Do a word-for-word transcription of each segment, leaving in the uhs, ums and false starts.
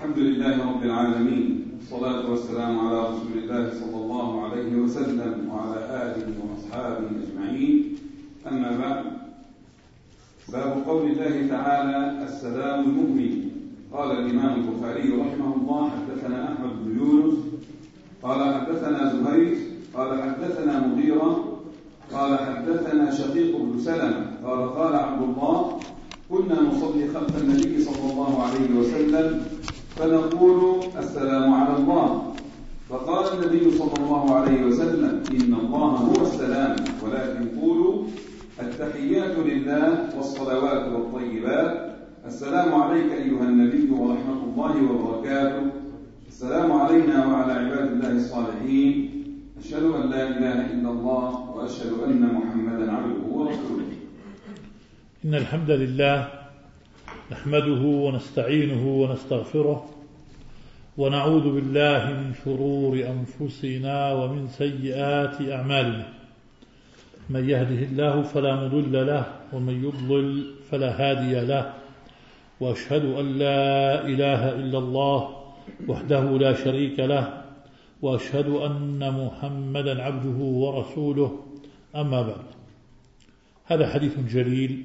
الحمد لله رب العالمين، والصلاة والسلام على رسول الله صلى الله عليه وسلم وعلى آله وأصحابه أجمعين. أما بعد، باب قول الله تعالى: السلام المؤمن. قال الإمام البخاري رحمه الله: حدثنا أحمد بن يونس قال حدثنا زهير قال حدثنا مغيرة قال حدثنا شقيق بن سلمة قال قال عبد الله: كنا نصلي خلف النبي صلى الله عليه وسلم فنقول: السلام على الله. فقال النبي صلى الله عليه وسلم: إن الله هو السلام، ولكن قولوا: التحيات لله والصلوات والطيبات، السلام عليك أيها النبي ورحمة الله وبركاته، السلام علينا وعلى عباد الله الصالحين، أشهد أن لا إله إلا الله وأشهد أن محمدا عبده ورسوله. إن الحمد لله نحمده ونستعينه ونستغفره ونعوذ بالله من شرور أنفسنا ومن سيئات أعمالنا. من يهده الله فلا مضل له ومن يضلل فلا هادي له، وأشهد أن لا إله إلا الله وحده لا شريك له، وأشهد أن محمدا عبده ورسوله. أما بعد، هذا حديث جليل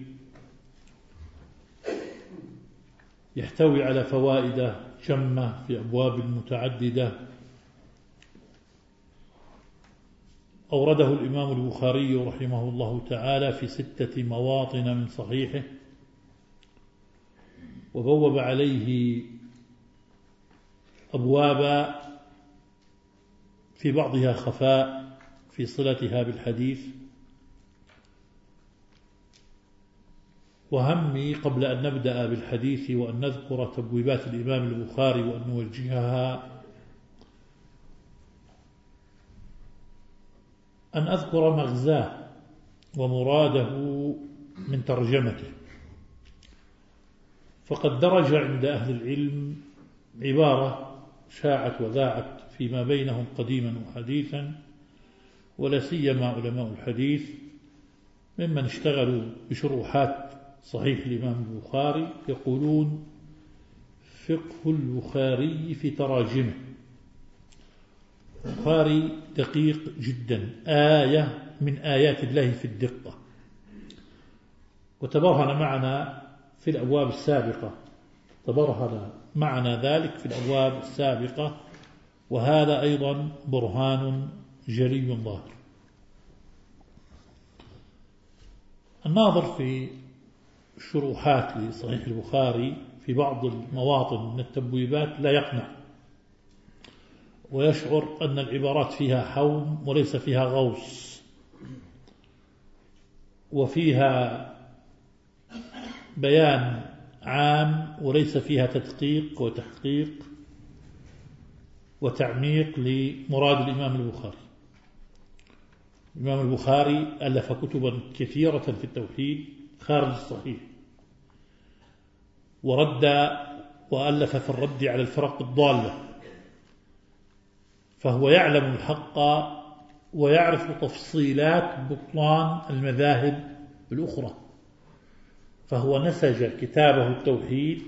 يحتوي على فوائد جمة في أبواب متعددة. أورده الإمام البخاري رحمه الله تعالى في ستة مواطن من صحيحه، وبوب عليه أبوابا في بعضها خفاء في صلتها بالحديث. وهمي قبل أن نبدأ بالحديث وأن نذكر تبويبات الإمام البخاري وأن نوجهها أن أذكر مغزاه ومراده من ترجمته. فقد درج عند أهل العلم عبارة شاعت وذاعت فيما بينهم قديما وحديثا، ولا سيما علماء الحديث ممن اشتغلوا بشروحات صحيح الإمام البخاري، يقولون: فقه البخاري في تراجمه. البخاري دقيق جدا، آية من آيات الله في الدقة، وتبرهن معنا في الأبواب السابقة تبرهن معنا ذلك في الأبواب السابقة، وهذا أيضا برهان جلي ظاهر. الناظر في شروحات لصحيح البخاري في بعض المواطن من التبويبات لا يقنع، ويشعر أن العبارات فيها حوم وليس فيها غوص، وفيها بيان عام وليس فيها تدقيق وتحقيق وتعميق لمراد الإمام البخاري. الإمام البخاري ألف كتبا كثيرة في التوحيد خارج الصحيح، ورد وألف في الرد على الفرق الضالة، فهو يعلم الحق ويعرف تفصيلات بطلان المذاهب الأخرى، فهو نسج كتابه التوحيد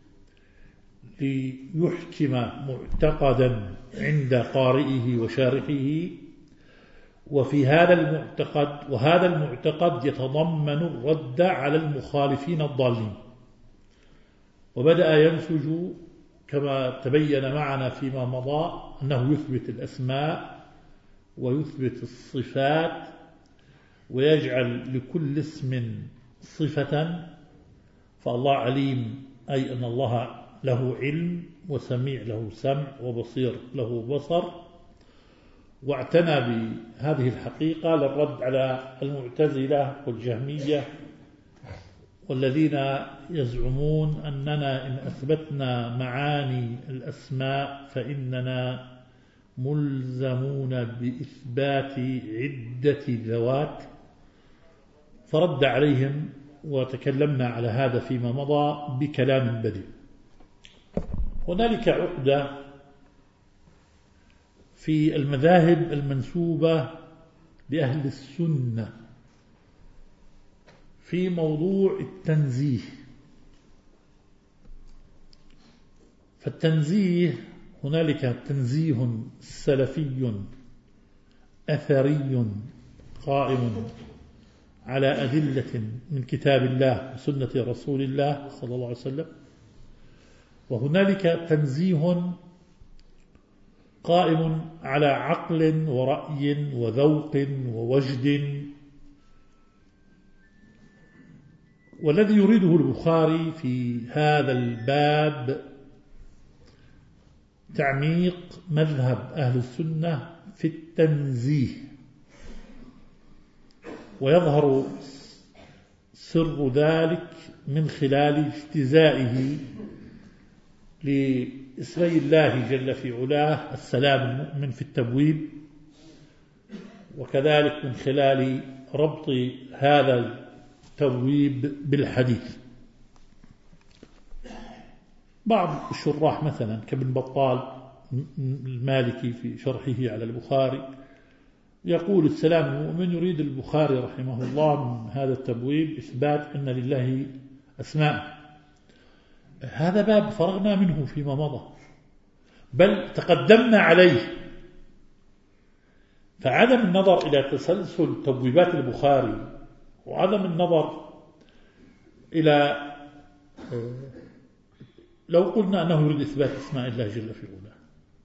ليحكم معتقدا عند قارئه وشارحه، وفي هذا المعتقد وهذا المعتقد يتضمن الرد على المخالفين الضالين. وبدأ ينسج كما تبين معنا فيما مضى أنه يثبت الأسماء ويثبت الصفات، ويجعل لكل اسم صفة. فالله عليم، أي أن الله له علم، وسميع له سمع، وبصير له بصر. واعتنى بهذه الحقيقة للرد على المعتزلة والجهمية والذين يزعمون أننا إن أثبتنا معاني الأسماء فإننا ملزمون بإثبات عدة ذوات. فرد عليهم، وتكلمنا على هذا فيما مضى بكلام بديع. هنالك عقدة في المذاهب المنسوبة لأهل السنة في موضوع التنزيه، فالتنزيه هنالك تنزيه سلفي أثري قائم على أدلة من كتاب الله وسنة رسول الله صلى الله عليه وسلم، وهنالك تنزيه قائم على عقل ورأي وذوق ووجد. والذي يريده البخاري في هذا الباب تعميق مذهب أهل السنة في التنزيه، ويظهر سر ذلك من خلال اجتزائه لاسمي الله جل في علاه السلام المؤمن في التبويب، وكذلك من خلال ربط هذا التبويب بالحديث. بعض الشراح مثلا كابن بطال المالكي في شرحه على البخاري يقول السلام المؤمن يريد البخاري رحمه الله من هذا التبويب إثبات أن لله أسماء. هذا باب فرغنا منه فيما مضى، بل تقدمنا عليه. فعدم النظر إلى تسلسل تبويبات البخاري وعدم النظر إلى لو قلنا أنه يريد إثبات أسماء الله جل في علاه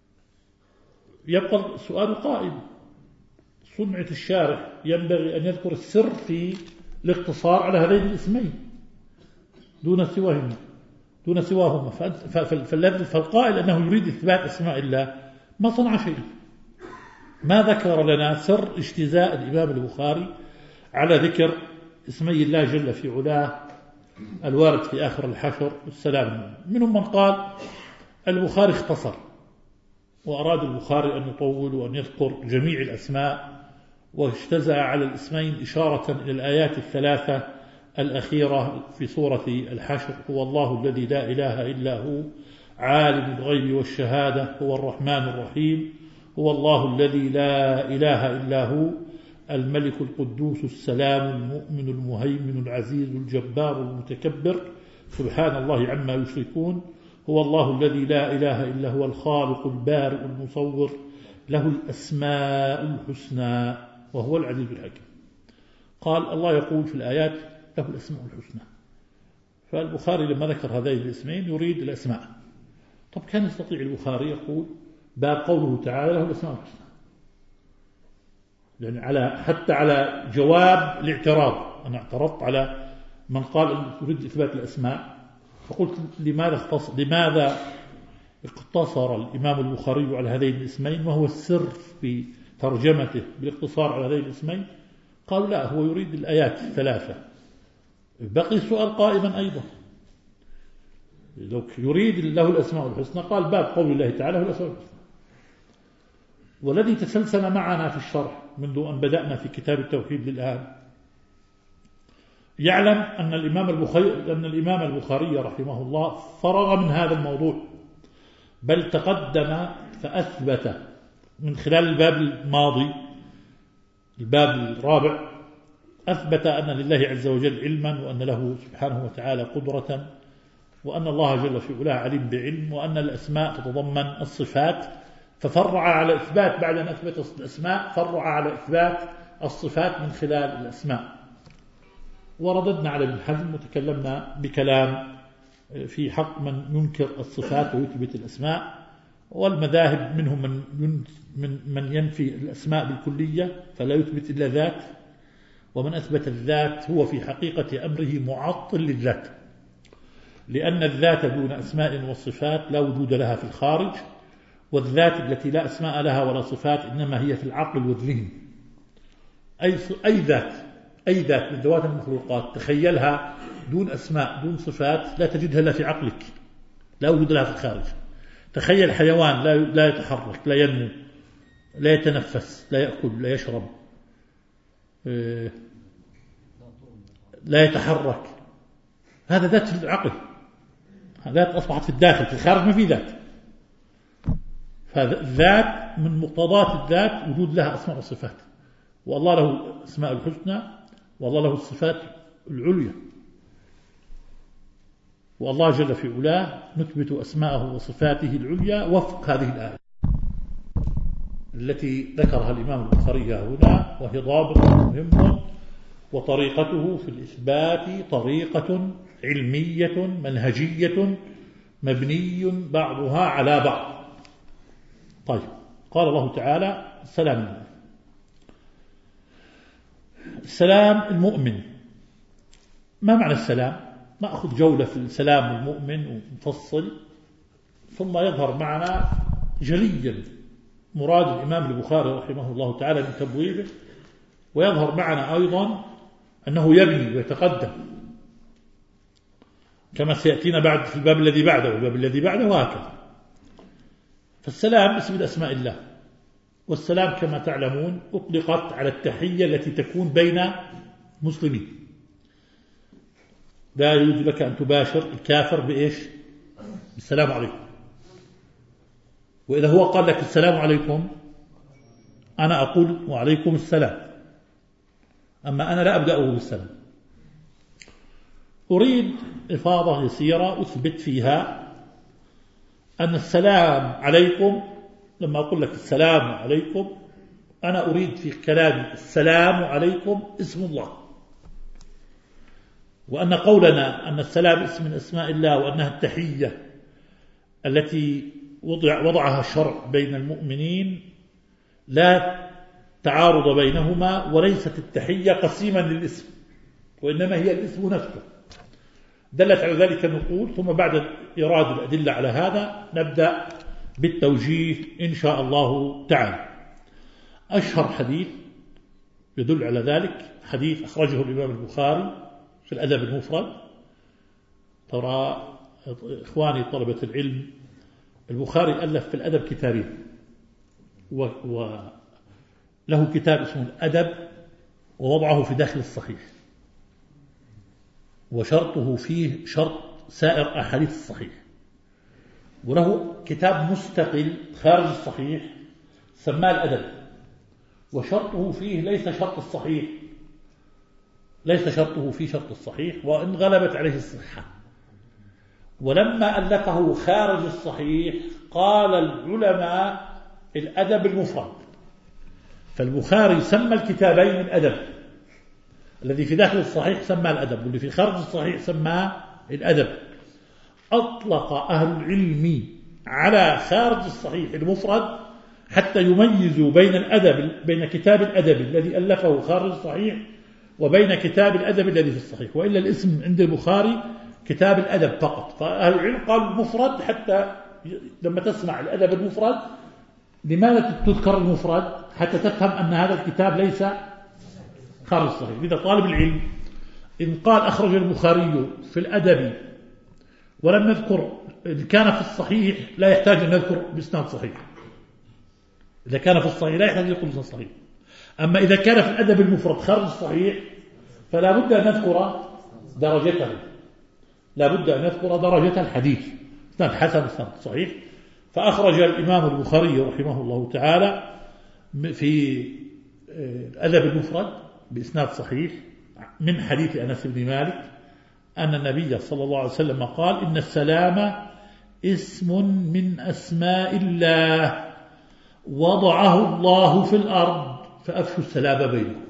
يبقى السؤال قائم. صنعة الشارح ينبغي أن يذكر السر في الاقتصار على هذين الاسمين دون سواهما دون سواهما فالقائل أنه يريد إثبات أسماء الله ما صنع شيء، ما ذكر لنا سر اجتزاء الإمام البخاري على ذكر اسمي الله جل في علاه الوارد في آخر الحشر والسلام. منهم من قال البخاري اختصر وأراد البخاري أن يطول وأن يذكر جميع الأسماء، واجتزأ على الاسمين إشارة إلى الآيات الثلاثة الأخيرة في سورة الحشر: هو الله الذي لا إله إلا هو عالم الغيب والشهادة هو الرحمن الرحيم، هو الله الذي لا إله إلا هو الملك القدوس السلام المؤمن المهيمن العزيز الجبار المتكبر سبحان الله عما يشركون، هو الله الذي لا إله إلا هو الخالق البارئ المصور له الأسماء الحسنى وهو العزيز الحكيم. قال الله يقول في الآيات له الأسماء الحسنى، فالبخاري لما ذكر هذين الاسمين يريد الأسماء. طب كان يستطيع البخاري يقول باب قوله تعالى له الأسماء الحسنى، يعني على حتى على جواب الاعتراض. أنا اعترضت على من قال أن يريد إثبات الأسماء، فقلت لماذا اختصر, لماذا اقتصر الإمام البخاري على هذين الاسمين؟ ما هو السر في ترجمته بالاقتصار على هذين الاسمين؟ قالوا لا، هو يريد الآيات الثلاثة. بقي السؤال قائما أيضا، لو يريد له الأسماء الحسنى قال باب قول الله تعالى له الأسماء الحسنى. والذي تسلسل معنا في الشرح منذ أن بدأنا في كتاب التوحيد للآن يعلم أن الإمام البخاري أن الإمام البخاري رحمه الله فرغ من هذا الموضوع، بل تقدم فأثبت من خلال الباب الماضي الباب الرابع، أثبت أن لله عز وجل علما، وأن له سبحانه وتعالى قدرة، وأن الله جل في علاه عليم بعلم، وأن الأسماء تتضمن الصفات. ففرع على إثبات بعد أن أثبت الأسماء فرع على إثبات الصفات من خلال الأسماء. ورددنا على ابن حزم وتكلمنا بكلام في حق من ينكر الصفات ويثبت الأسماء، والمذاهب منهم من من من ينفي الأسماء بالكلية فلا يثبت إلا ذات، ومن أثبت الذات هو في حقيقة أمره معطل للذات، لأن الذات دون أسماء وصفات لا وجود لها في الخارج، والذات التي لا أسماء لها ولا صفات إنما هي في العقل والذهن. أي أي ذات أي ذات من ذوات المخلوقات تخيلها دون أسماء دون صفات لا تجدها إلا في عقلك، لا وجود لها في الخارج. تخيل حيوان لا لا يتحرك، لا ينمو، لا يتنفس، لا يأكل، لا يشرب، لا يتحرك، هذا ذات في العقل، ذات أصبحت في الداخل، في الخارج ما في ذات. فالذات من مقتضات الذات وجود لها أسماء وصفات، والله له أسماء الحسنى والله له الصفات العليا. والله جل في علاه نثبت أسماءه وصفاته العليا وفق هذه الآية التي ذكرها الإمام البخاري هنا، وهي ضابط مهم، وطريقته في الإثبات طريقة علمية منهجية مبني بعضها على بعض. طيب، قال الله تعالى: السلام. السلام المؤمن. ما معنى السلام؟ نأخذ جولة في السلام المؤمن ونفصل، ثم يظهر معنا جليا مراد الإمام البخاري رحمه الله تعالى من تبويبه، ويظهر معنا أيضا أنه يبني ويتقدم كما سيأتينا بعد في الباب الذي بعده والباب الذي بعده وهكذا. فالسلام اسم من أسماء الله، والسلام كما تعلمون أطلقت على التحية التي تكون بين مسلمين. لا يجوز لك أن تباشر الكافر بإيش؟ السلام عليكم. وإذا هو قال لك السلام عليكم أنا أقول وعليكم السلام، أما أنا لا أبدأه بالسلام. أريد إفاضة يسيرة أثبت فيها أن السلام عليكم، لما أقول لك السلام عليكم أنا أريد في كلامي السلام عليكم اسم الله، وأن قولنا أن السلام اسم من أسماء الله وأنها التحية التي وضع وضعها الشرع بين المؤمنين لا تعارض بينهما، وليست التحية قسيما للاسم، وإنما هي الاسم نفسه. دلت على ذلك النقول، ثم بعد إيراد الأدلة على هذا نبدأ بالتوجيه إن شاء الله تعالى. أشهر حديث يدل على ذلك حديث أخرجه الإمام البخاري في الأدب المفرد. ترى إخواني طلبة العلم، البخاري ألف في الأدب كتابين، وله كتاب اسمه الأدب ووضعه في داخل الصحيح، وشرطه فيه شرط سائر أحاديث الصحيح، وله كتاب مستقل خارج الصحيح سماه الأدب، وشرطه فيه ليس شرط الصحيح، ليس شرطه فيه شرط الصحيح، وإن غلبت عليه الصحة. ولما ألفه خارج الصحيح قال العلماء الأدب المفرد، فالبخاري سمى الكتابين الأدب، الذي في داخل الصحيح سماه الأدب، واللي في خارج الصحيح سماه الأدب. أطلق أهل العلم على خارج الصحيح المفرد حتى يميزوا بين الأدب، بين كتاب الأدب الذي ألفه خارج الصحيح وبين كتاب الأدب الذي في الصحيح، وإلا الاسم عند البخاري كتاب الأدب فقط. فأهل العلم قالوا المفرد، حتى لما تسمع الأدب المفرد لماذا تذكر المفرد؟ حتى تفهم أن هذا الكتاب ليس خارج الصحيح. لذا طالب العلم إن قال أخرج البخاري في الأدب ولم نذكر إذا كان في الصحيح لا يحتاج أن نذكر بإسناد صحيح، إذا كان في الصحيح لا يحتاج أن يذكر بإسناد صحيح. أما إذا كان في الأدب المفرد خارج الصحيح فلا بد أن نذكر درجته، لا بد أن نذكر درجة الحديث، إسناد حسن إسناد صحيح. فأخرج الإمام البخاري رحمه الله تعالى في الأدب المفرد بإسناد صحيح من حديث أنس بن مالك أن النبي صلى الله عليه وسلم قال: إن السلام اسم من أسماء الله وضعه الله في الأرض فأفشوا السلام بينكم.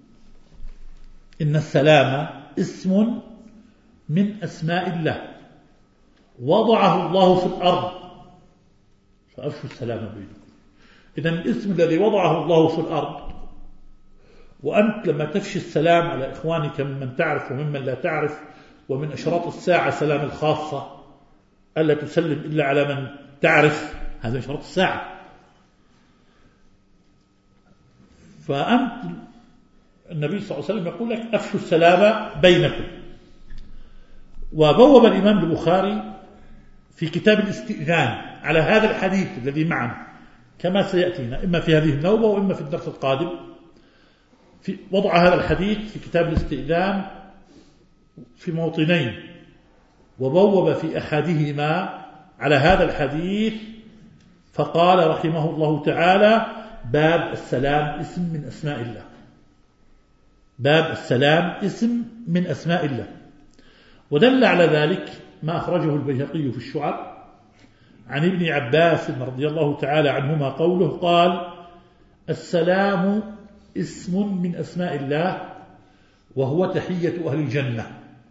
إن السلام اسم من أسماء الله وضعه الله في الأرض فأفشوا السلام بينكم. إذن الاسم الذي وضعه الله في الأرض، وأنت لما تفشي السلام على إخوانك ممن تعرف وممن لا تعرف، ومن أشراط الساعة سلام الخاصة ألا تسلم إلا على من تعرف، هذا أشراط الساعة. فأنت النبي صلى الله عليه وسلم يقول لك أفشوا السلام بينكم. وبوب الإمام البخاري في كتاب الاستئذان على هذا الحديث الذي معنا كما سيأتينا إما في هذه النوبة وإما في الدرس القادم، في وضع هذا الحديث في كتاب الاستئذان في موطنين، وبوب في أحدهما على هذا الحديث فقال رحمه الله تعالى: باب السلام اسم من أسماء الله. باب السلام اسم من أسماء الله. ودل على ذلك ما أخرجه البيهقي في الشعب عن ابن عباس رضي الله تعالى عنهما قوله قال: السلام اسم من أسماء الله وهو تحية أهل الجنة.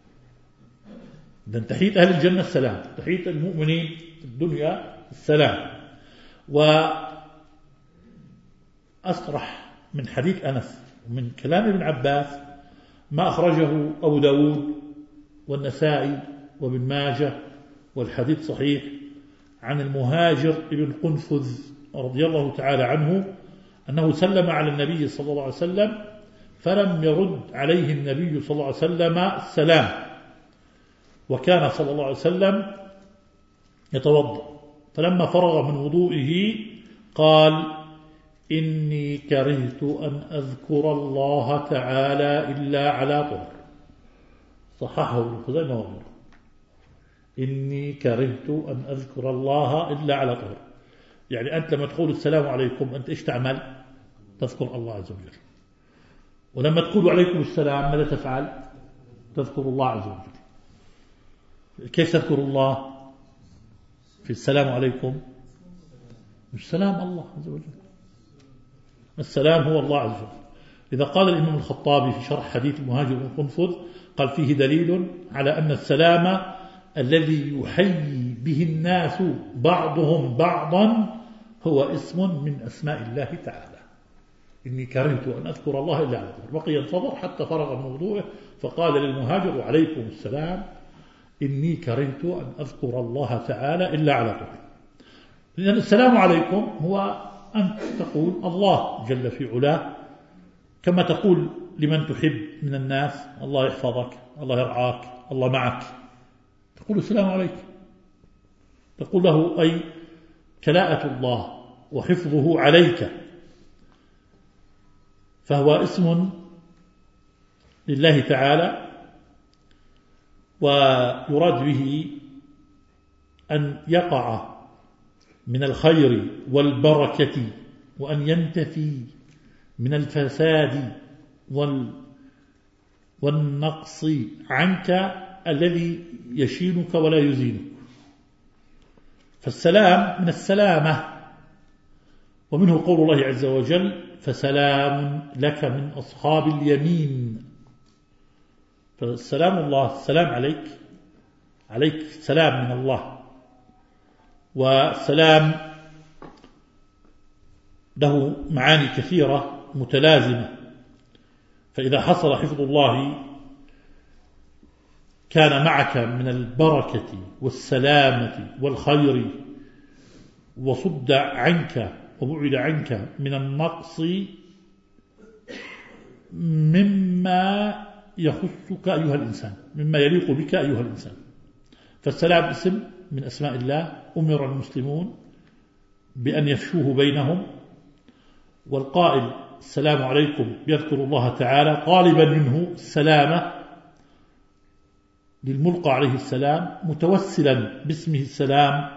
إذن تحية أهل الجنة السلام، تحية المؤمنين في الدنيا السلام. وأصرح من حديث أنس ومن كلام ابن عباس ما أخرجه أبو داود والنسائي وابن ماجه، والحديث صحيح، عن المهاجر ابن قنفذ رضي الله تعالى عنه أنه سلم على النبي صلى الله عليه وسلم فلم يرد عليه النبي صلى الله عليه وسلم السلام، وكان صلى الله عليه وسلم يتوضأ، فلما فرغ من وضوئه قال: إني كرهت أن أذكر الله تعالى إلا على طهر. صححه ابن خزيمة وغيره. إني كرهت أن أذكر الله إلا على طهر، يعني أنت لما تقول السلام عليكم أنت إيش تعمل؟ تذكر الله عز وجل. ولما تقول عليكم السلام ماذا تفعل؟ تذكر الله عز وجل. كيف تذكر الله في السلام عليكم؟ السلام الله عز وجل، السلام هو الله عز وجل. إذا قال الإمام الخطابي في شرح حديث المهاجر بن قنفذ قال: فيه دليل على أن السلام الذي يحيي به الناس بعضهم بعضا هو اسم من أسماء الله تعالى. إني كرهت أن أذكر الله إلا على طهر. بقي ينتظر حتى فرغ من وضوءه فقال للمهاجر: وعليكم السلام، إني كرهت أن أذكر الله تعالى إلا على طهر. لأن السلام عليكم هو أن تقول الله جل في علاه، كما تقول لمن تحب من الناس: الله يحفظك، الله يرعاك، الله معك، تقول السلام عليك، تقول له أي كلاءة الله وحفظه عليك. فهو اسم لله تعالى، ويراد به أن يقع من الخير والبركة، وأن ينتفي من الفساد والنقص عنك الذي يشينك ولا يزينك. فالسلام من السلامة، ومنه قول الله عز وجل: فسلام لك من أصحاب اليمين. فالسلام الله، السلام عليك، عليك سلام من الله. والسلام له معاني كثيرة متلازمة، فإذا حصل حفظ الله كان معك من البركة والسلامة والخير، وصد عنك وبعد عنك من النقص مما يخصك أيها الإنسان، مما يليق بك أيها الإنسان. فالسلام اسم من أسماء الله، أمر المسلمون بأن يفشوه بينهم، والقائل السلام عليكم يذكر الله تعالى طالبا منه السلامة للملقى عليه السلام، متوسلا باسمه السلام،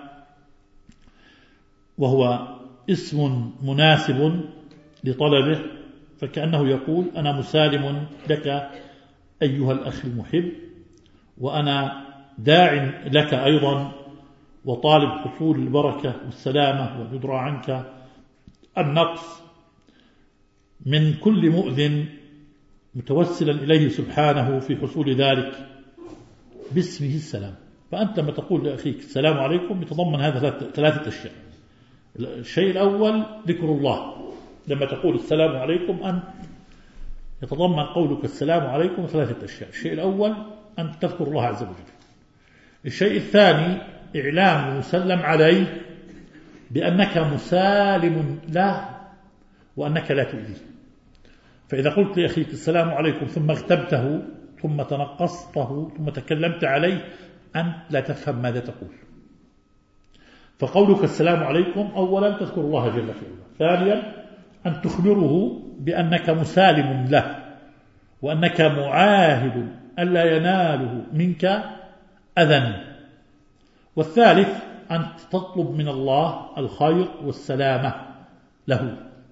وهو اسم مناسب لطلبه، فكأنه يقول: أنا مسالم لك أيها الأخ المحب، وأنا داع لك أيضا، وطالب حصول البركة والسلامة، ويدرى عنك النقص من كل مؤذن، متوسلا إليه سبحانه في حصول ذلك باسمه السلام. فأنت لما تقول لأخيك السلام عليكم يتضمن هذا ثلاثة أشياء. الشيء الأول ذكر الله، لما تقول السلام عليكم أن يتضمن قولك السلام عليكم ثلاثة أشياء. الشيء الأول أن تذكر الله عز وجل. الشيء الثاني إعلام المسلم عليه بأنك مسالم له وأنك لا تؤذيه. فإذا قلت لأخيك السلام عليكم ثم اغتبته ثم تنقصته ثم تكلمت عليه أنت لا تفهم ماذا تقول. فقولك السلام عليكم أولا تذكر الله جل وعلا، ثانيا أن تخبره بأنك مسالم له وأنك معاهد ألا يناله منك أذى، والثالث أن تطلب من الله الخير والسلامة له.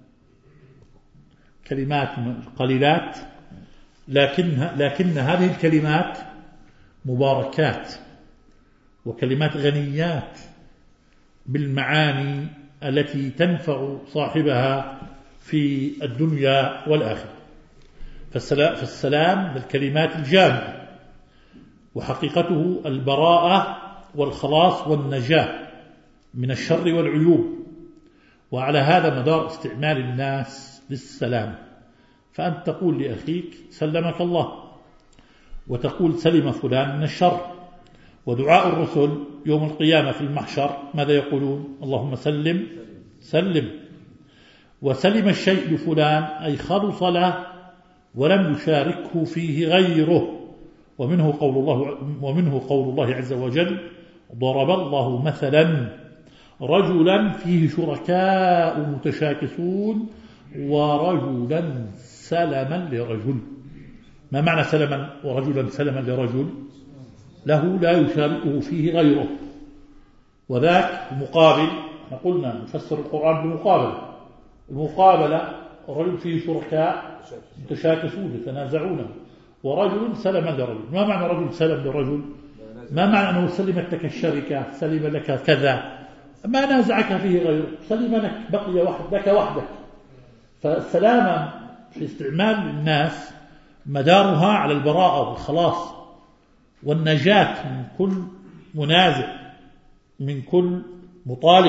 كلمات قليلات لكن, لكن هذه الكلمات مباركات وكلمات غنيات بالمعاني التي تنفع صاحبها في الدنيا والآخرة. فالسلام بالكلمات الجامعة، وحقيقته البراءة والخلاص والنجاة من الشر والعيوب. وعلى هذا مدار استعمال الناس للسلام، فأنت تقول لأخيك سلمك الله، وتقول سلم فلان من الشر. ودعاء الرسل يوم القيامة في المحشر ماذا يقولون؟ اللهم سلم سلم. وسلم الشيء لفلان أي خلص له ولم يشاركه فيه غيره. ومنه قول الله, ومنه قول الله عز وجل: ضرب الله مثلا رجلا فيه شركاء متشاكسون ورجلا سلما لرجل. ما معنى سلما ورجلا سلما لرجل؟ له لا يشاركه فيه غيره. وذاك مقابل، قلنا نفسر القرآن بمقابلة. المقابلة الرجل فيه شركاء متشاكسون يتنازعونه، ورجل سلما لرجل. ما معنى رجل سلم لرجل؟ ما معنى أنه سلمت لك الشركة، سلم لك كذا، ما نازعك فيه غيره، سلم لك، بقي واحد لك وحدك. فالسلامة في استعمال الناس مدارها على البراءة والخلاص والنجاة من كل منازع، من كل مطالب.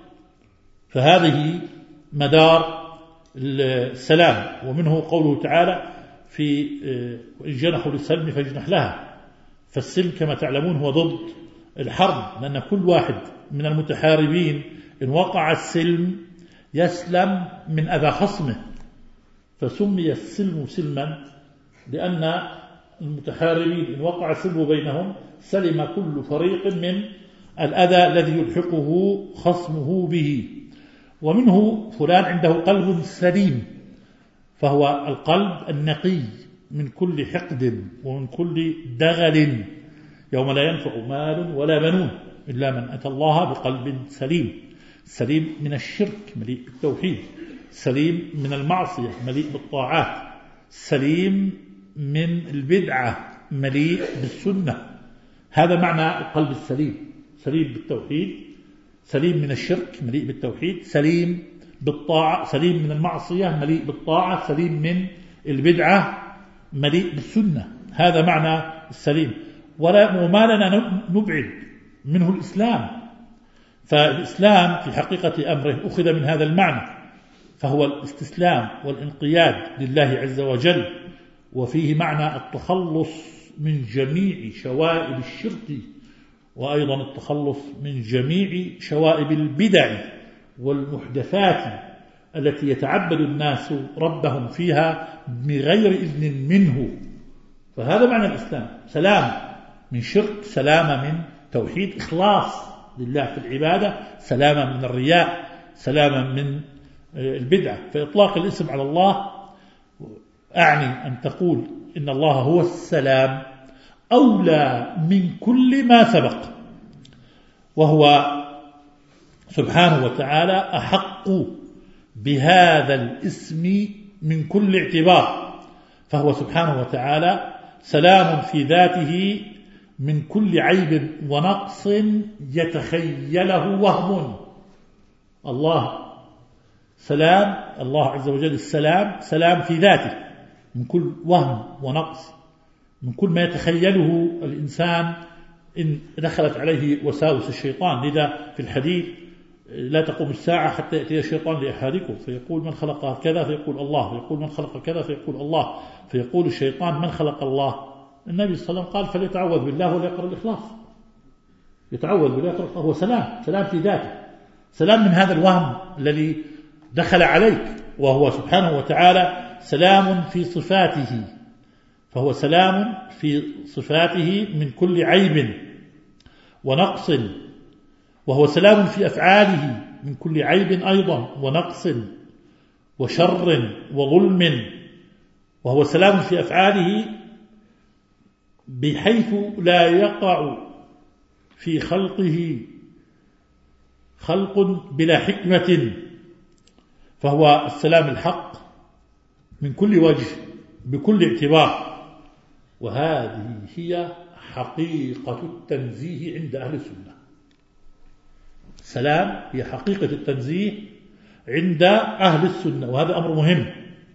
فهذه مدار السلام. ومنه قوله تعالى في وإن جنحوا للسلم فاجنح لها. فالسلم كما تعلمون هو ضد الحرب، لأن كل واحد من المتحاربين إن وقع السلم يسلم من أذى خصمه، فسمي السلم سلما لأن المتحاربين إن وقع السلم بينهم سلم كل فريق من الأذى الذي يلحقه خصمه به. ومنه فلان عنده قلب سليم، فهو القلب النقي من كل حقد ومن كل دغل، يوم لا ينفع مال ولا بنون إلا من أتى الله بقلب سليم. سليم من الشرك مليء بالتوحيد، سليم من المعصية مليء بالطاعات، سليم من البدعة مليء بالسنة. هذا معنى القلب السليم، سليم بالتوحيد، سليم من الشرك مليء بالتوحيد، سليم بالطاعة، سليم من المعصية مليء بالطاعة، سليم من البدعة مليء بالسنة. هذا معنى السليم. وما لنا نبعد منه الإسلام، فالإسلام في حقيقة أمره أخذ من هذا المعنى، فهو الاستسلام والانقياد لله عز وجل، وفيه معنى التخلص من جميع شوائب الشرك، وأيضا التخلص من جميع شوائب البدع والمحدثات التي يتعبد الناس ربهم فيها بغير إذن منه. فهذا معنى الإسلام، سلام من شرك، سلامة من توحيد، إخلاص لله في العبادة، سلامة من الرياء، سلامة من البدعة. فإطلاق الاسم على الله أعني أن تقول إن الله هو السلام أولى من كل ما سبق، وهو سبحانه وتعالى أحق بهذا الاسم من كل اعتبار. فهو سبحانه وتعالى سلام في ذاته من كل عيب ونقص يتخيله وهم. الله سلام، الله عز وجل السلام، سلام في ذاته من كل وهم ونقص، من كل ما يتخيله الإنسان إن دخلت عليه وساوس الشيطان. لذا في الحديث لا تقوم الساعة حتى يأتي الشيطان لأحدكم فيقول من خلق كذا فيقول الله، فيقول من خلق كذا فيقول الله، فيقول الشيطان من خلق الله؟ النبي صلى الله عليه وسلم قال فليتعوذ بالله وليقرأ الإخلاص. يتعوذ بالله وليقرأ الإخلاص، هو سلام، سلام في ذاته، سلام من هذا الوهم الذي دخل عليك. وهو سبحانه وتعالى سلام في صفاته، فهو سلام في صفاته من كل عيب ونقص، وهو سلام في أفعاله من كل عيب أيضا ونقص وشر وظلم، وهو سلام في أفعاله بحيث لا يقع في خلقه خلق بلا حكمة، فهو السلام الحق من كل وجه بكل اعتبار. وهذه هي حقيقة التنزيه عند أهل السنة. السلام هي حقيقة التنزيه عند أهل السنة، وهذا أمر مهم.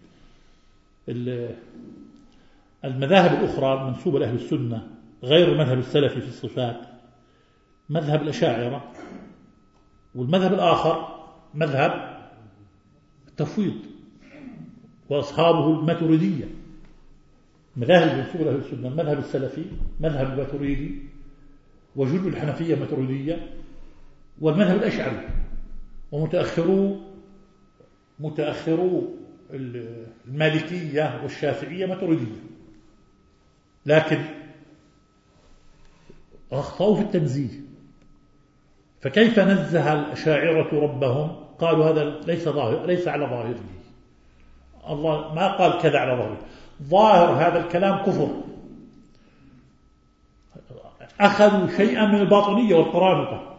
المذاهب الأخرى المنسوبة لأهل السنة غير المذهب السلفي في الصفات مذهب الأشاعرة، والمذهب الآخر مذهب التفويض وأصحابه الماتريدية. مذاهب المنسوبة لأهل السنة المذهب السلفي مذهب الماتريدي، وجل الحنفية ماتريدية، والمذهب الأشعري، ومتأخرو متأخرو المالكية والشافعية ماتريدية. لكن أخطأوا في التنزيه، فكيف نزه الأشاعرة ربهم؟ قالوا هذا ليس ظاهر، ليس على ظاهره. الله ما قال كذا على ظاهره، ظاهر هذا الكلام كفر. أخذوا شيئا من الباطنية والقرامطة.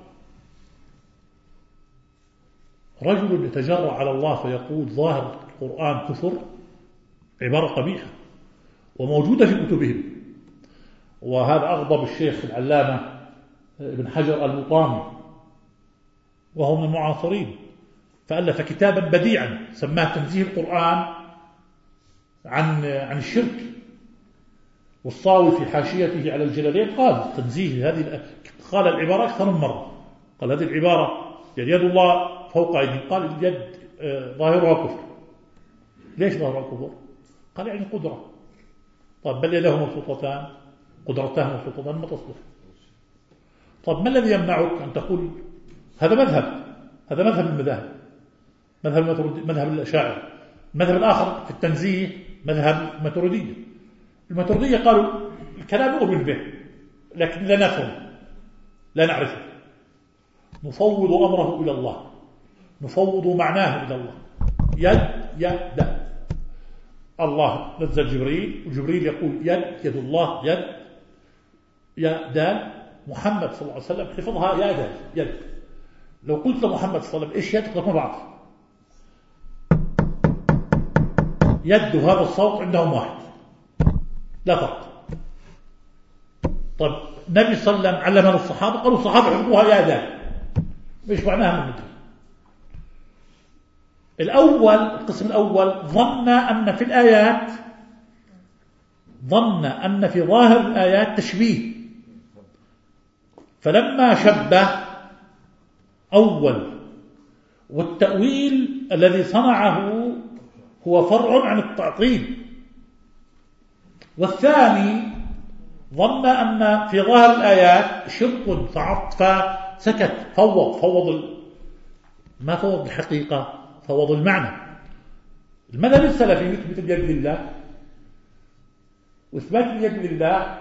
رجل يتجرأ على الله فيقول ظاهر القرآن كفر، عبارة قبيحة وموجودة في كتبهم. وهذا أغضب الشيخ العلامة ابن حجر المطامي، وهو من المعاصرين، فألف كتابا بديعا سماه تنزيه القرآن عن عن الشرك. والصاوي في حاشيته على الجلالين قال تنزيه هذه، قال العبارة أكثر من مرة، قال هذه العبارة يعني يد الله فوق أيدي، قال اليد ظاهرها كفر. ليش ظاهرها كفر؟ قال يعني قدرة. طب بل يده مبسوطتان، قدرتان مبسوطتان ما تصلح. طب ما الذي يمنعك أن تقول هذا مذهب، هذا مذهب المذاهب، مذهب مذهب الأشاعرة. المذهب الآخر في التنزيه مذهب الماتريدية. الماتريدية قالوا الكلام نؤمن به لكن لا نفهم، لا نعرفه، نفوض أمره إلى الله، نفوض معناه إلى الله. يد يد الله نزل جبريل، وجبريل يقول يد يد الله يد يا دال. محمد صلى الله عليه وسلم حفظها يا دال يد. لو قلت لمحمد صلى الله عليه وسلم إيش يد؟ ما بعرف. يد هذا الصوت عندهم واحد، لا فرق. طيب النبي صلى الله عليه وسلم علمنا الصحابة، قالوا الصحابة حفظوها يا دال، مش معناها من ندري. الأول القسم الأول ظن أن في الآيات ظن أن في ظاهر الآيات تشبيه، فلما شبه أول، والتأويل الذي صنعه هو فرع عن التعطيل. والثاني ظن أن في ظاهر الآيات شرك فسكت، فوض فوض ما فوض الحقيقة، فوض المعنى. المذهب السلفي يثبت اليد لله، وإثبات اليد لله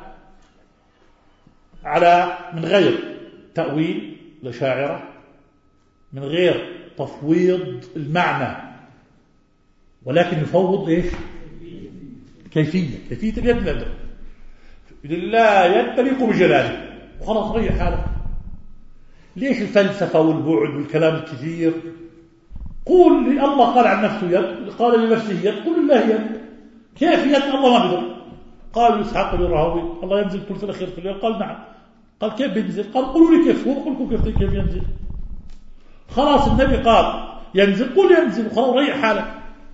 على من غير تأويل الأشاعرة، من غير تفويض المعنى، ولكن يفوض إيش؟ كيفية كيفية اليد لله. لله يد تليق بجلاله، وخلاص ريح حالك. ليش الفلسفة والبعد والكلام الكثير؟ قول لي الله قال عن نفسه يد، قال لنفسه يد، قل لله يد. كيف يد؟ الله ما بيقدر. قال إسحاق بن راهوي الله ينزل ثلث الأخير في الليل، قال نعم. قال كيف بينزل؟ قال قولوا لي كيف هو، قل لكم كيف كيف ينزل. خلاص النبي قال ينزل، قل ينزل، وخلاص ريح حالك.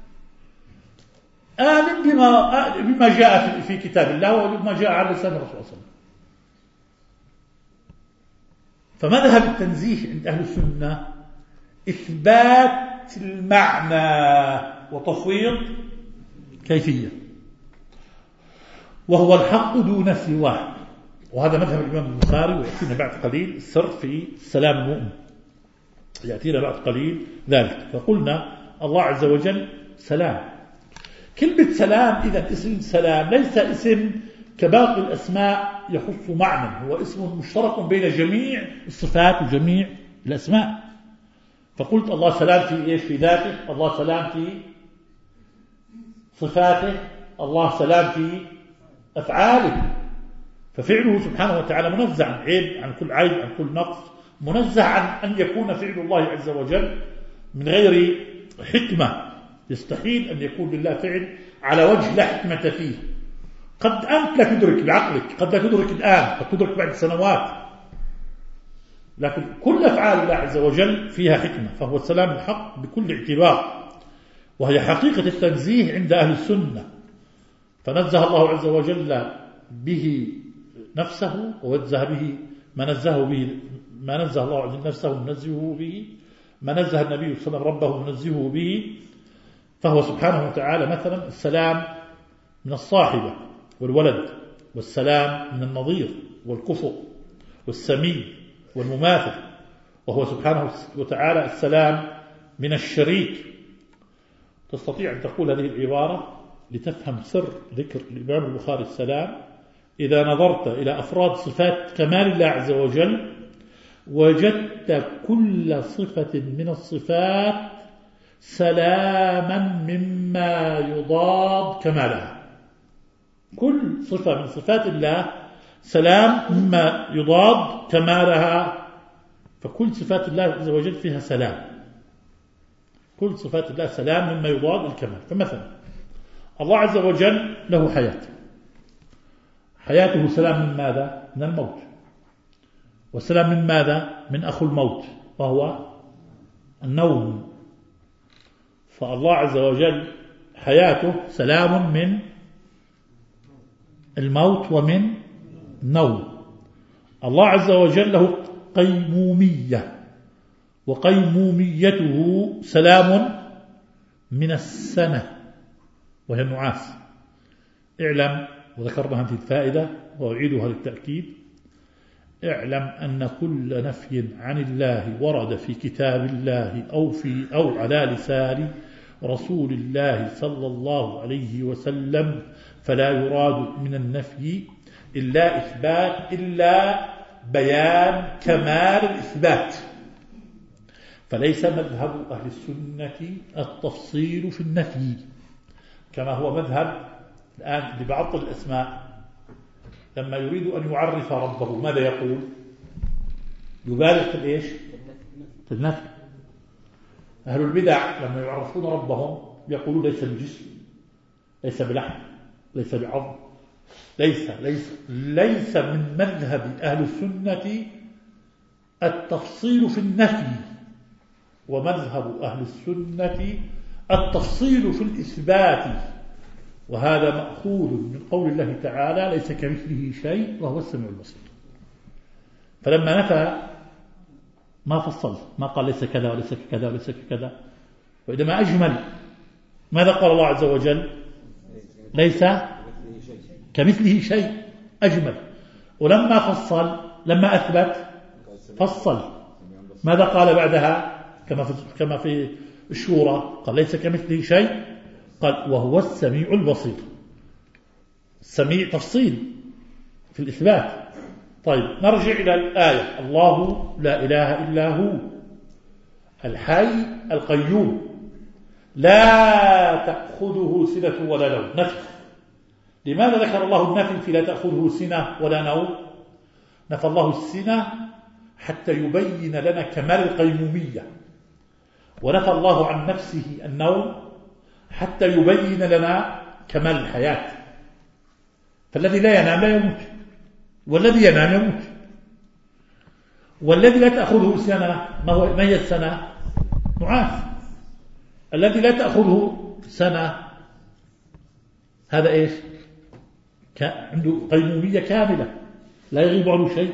آمن بما بما جاء في كتاب الله وبما جاء على لسان الرسول صلى الله عليه وسلم. فمذهب التنزيه عند أهل السنة إثبات المعنى وتفويض كيفية، وهو الحق دون سواه. وهذا مذهب الإمام البخاري، ويأتينا بعد قليل السر في السلام المؤمن، يأتينا بعد قليل ذلك. فقلنا الله عز وجل سلام. كلمة سلام إذا اسم سلام ليس اسم كباقي الأسماء يخص معنى، هو اسم مشترك بين جميع الصفات وجميع الأسماء. فقلت الله سلام في إيش؟ في ذاته، الله سلام في صفاته، الله سلام في أفعاله. ففعله سبحانه وتعالى منزه عن عيب، عن كل عيب، عن كل نقص، منزه عن أن يكون فعل الله عز وجل من غير حكمة. يستحيل أن يكون لله فعل على وجه لا حكمة فيه، قد أنت لا تدرك بعقلك، قد لا تدرك الآن، قد تدرك بعد سنوات، لكن كل أفعال الله عز وجل فيها حكمة، فهو السلام الحق بكل اعتبار، وهي حقيقة التنزيه عند أهل السنة. فنزه الله عز وجل به نفسه، ونزه به ما نزه به ما نزه الله عز وجل نفسه منزهه به، ما نزه النبي صلى الله عليه وسلم ربه منزهه به. فهو سبحانه وتعالى مثلا السلام من الصاحبة والولد، والسلام من النظير والكفر والسمي والمماثل، وهو سبحانه وتعالى السلام من الشريك. تستطيع أن تقول هذه العبارة لتفهم سر ذكر الإمام البخاري السلام. إذا نظرت إلى أفراد صفات كمال الله عز وجل وجدت كل صفة من الصفات سلاما مما يضاد كمالها. كل صفة من صفات الله سلام مما يضاد كمالها، فكل صفات الله عز وجل فيها سلام، كل صفات الله سلام مما يضاد الكمال. فمثلا الله عز وجل له حياة، حياته سلام من ماذا؟ من الموت. والسلام من ماذا؟ من أخو الموت وهو النوم. فالله عز وجل حياته سلام من الموت ومن النوم. الله عز وجل له قيمومية، وقيموميته سلام من السنة وهي النعاس. اعلم، وذكرنا هذه الفائدة وأعيدها للتأكيد، اعلم أن كل نفي عن الله ورد في كتاب الله أو في أو على لسان رسول الله صلى الله عليه وسلم فلا يراد من النفي إلا إثبات إلا بيان كمال الإثبات. فليس مذهب أهل السنة التفصيل في النفي كما هو مذهب الآن لبعض الأسماء. لما يريد أن يعرف ربه ماذا يقول؟ يبالغ في الإيش؟ في النفي. أهل البدع لما يعرفون ربهم يقولون ليس بجسم، ليس بلحم، ليس بعظم، ليس ليس ليس من مذهب أهل السنة التفصيل في النفي، ومذهب أهل السنة التفصيل في الإثبات. وهذا مأخوذ من قول الله تعالى ليس كمثله شيء وهو السميع البصير. فلما نفى ما فصل، ما قال ليس كذا وليس كذا وليس كذا، وإنما أجمل. ماذا قال الله عز وجل؟ ليس كمثله شيء، أجمل. ولما فصل، لما أثبت فصل، ماذا قال بعدها؟ كما في كما في الشورى قال ليس كمثله شيء، قال وهو السميع البصير. السميع تفصيل في الإثبات. طيب نرجع إلى الآية. الله لا إله إلا هو الحي القيوم لا تأخذه سنة ولا نوم. نفي. لماذا ذكر الله النفي في لا تأخذه سنة ولا نوم؟ نفى الله السنة حتى يبين لنا كمال القيومية، ونفى الله عن نفسه النوم حتى يبين لنا كمال الحياة. فالذي لا ينام لا يموت، والذي ينام يموت. والذي لا تأخذه سنة، ما هو ما هي السنة؟ نعاس. الذي لا تأخذه سنة هذا إيش؟ عنده قيومية كاملة، لا يغيب عنه شيء،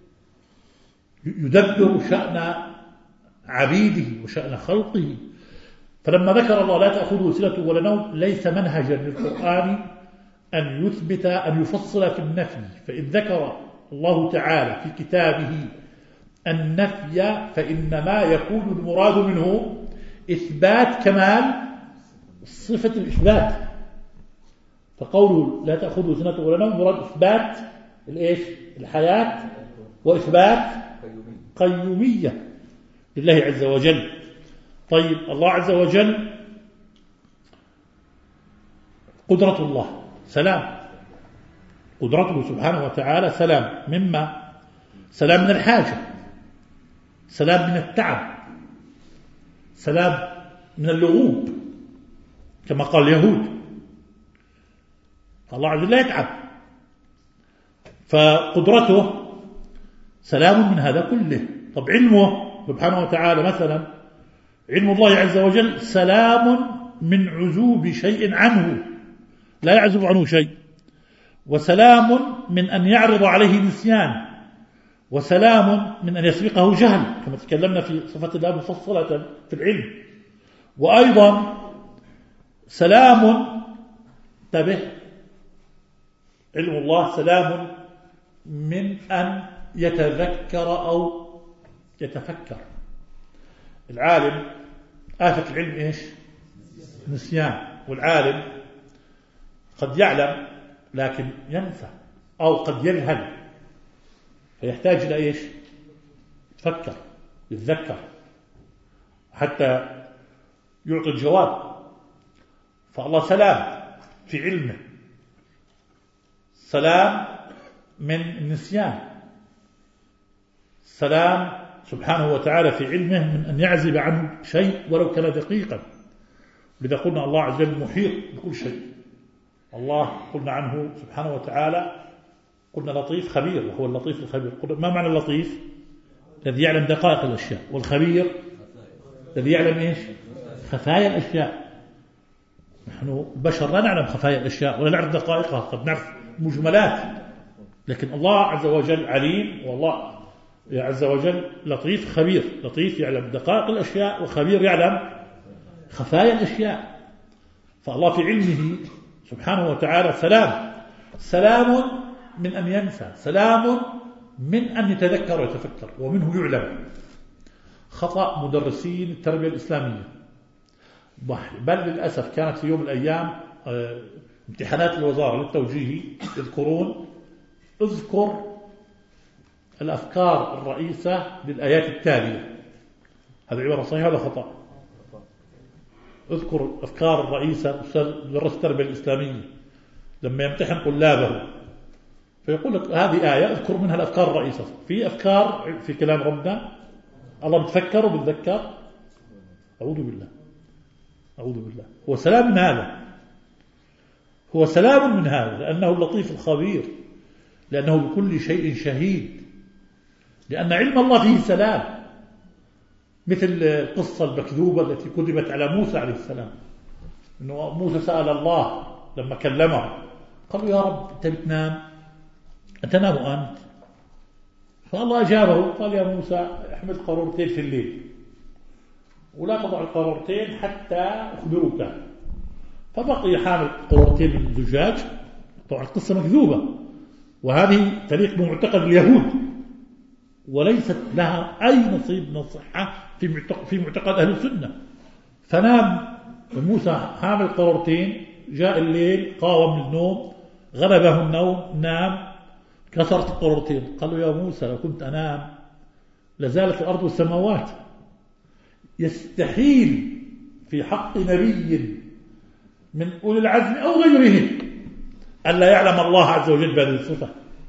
يدبر شأن عبيده وشأن خلقه. فلما ذكر الله لا تأخذه سنة ولا نوم ليس منهجا للقرآن أن يثبت أن يفصل في النفي. فإن ذكر الله تعالى في كتابه النفي فإنما يكون المراد منه إثبات كمال صفة الإثبات. فقوله لا تأخذه سنة ولا نوم مراد إثبات الإيش؟ الحياة، وإثبات قيومية لله عز وجل. طيب الله عز وجل قدرة الله سلام، قدرته سبحانه وتعالى سلام. مما سلام من الحاجة، سلام من التعب، سلام من اللغوب كما قال اليهود. فالله عز وجل لا يتعب، فقدرته سلام من هذا كله. طب علمه سبحانه وتعالى مثلا، علم الله عز وجل سلام من عزوب شيء عنه، لا يعزب عنه شيء، وسلام من أن يعرض عليه نسيان، وسلام من أن يسبقه جهل كما تكلمنا في صفة الله مفصلة في العلم. وأيضا سلام، تبه، علم الله سلام من أن يتذكر أو يتفكر. العالم آفة العلم إيش؟ نسيان. والعالم قد يعلم لكن ينسى أو قد يجهل، فيحتاج إلى إيش؟ يتفكر، يتذكر حتى يعطي الجواب. فالله سلام في علمه، سلام من النسيان، سلام سبحانه وتعالى في علمه من أن يعزب عنه شيء ولو كان دقيقا. لذا قلنا الله عز وجل محيط بكل شيء. الله قلنا عنه سبحانه وتعالى، قلنا لطيف خبير، وهو اللطيف الخبير. قلنا ما معنى اللطيف؟ الذي يعلم دقائق الأشياء. والخبير الذي يعلم إيش؟ خفايا الأشياء. نحن بشر لا نعلم خفايا الأشياء ولا نعرف دقائقها، قد نعرف مجملات، لكن الله عز وجل عليم، والله عز وجل لطيف خبير. لطيف يعلم دقائق الأشياء، وخبير يعلم خفايا الأشياء. فالله في علمه سبحانه وتعالى سلام، سلام من أن ينسى، سلام من أن يتذكر ويتفكر. ومنه يعلم خطأ مدرسين التربية الإسلامية، بل للأسف كانت في يوم من الأيام امتحانات الوزارة للتوجيهي يذكرون اذكر الأفكار الرئيسة للآيات التالية. هذا عبارة صحيحة ولا خطأ؟ اذكر الأفكار الرئيسة. درس التربية الإسلامية لما يمتحن طلابه فيقول لك هذه آية اذكر منها الأفكار الرئيسة. في أفكار في كلام ربنا الله بتفكر وبتذكر؟ أعوذ بالله، أعوذ بالله. هو سلام من هذا، هو سلام من هذا، لأنه اللطيف الخبير، لأنه بكل شيء شهيد، لأن علم الله فيه سلام. مثل القصة المكذوبة التي كذبت على موسى عليه السلام، إنه موسى سأل الله لما كلمه قالوا يا رب أنت بتنام؟ أتنام أنت؟ فالله أجابه قال يا موسى احمل قارورتين في الليل ولا تضع القارورتين حتى أخبرك. فبقي حامل قارورتين من الزجاج. طبعا القصة مكذوبة، وهذه تليق بمعتقد اليهود وليست لها أي نصيب من الصحة في معتقد أهل السنة. فنام موسى حامل قارورتين، جاء الليل قاوم النوم، غلبه النوم، نام، كسرت القارورتين. قالوا يا موسى لو كنت أنام لزالت الأرض والسماوات. يستحيل في حق نبي من أولي العزم أو غيره ألا يعلم الله عز وجل بهذه الصفة.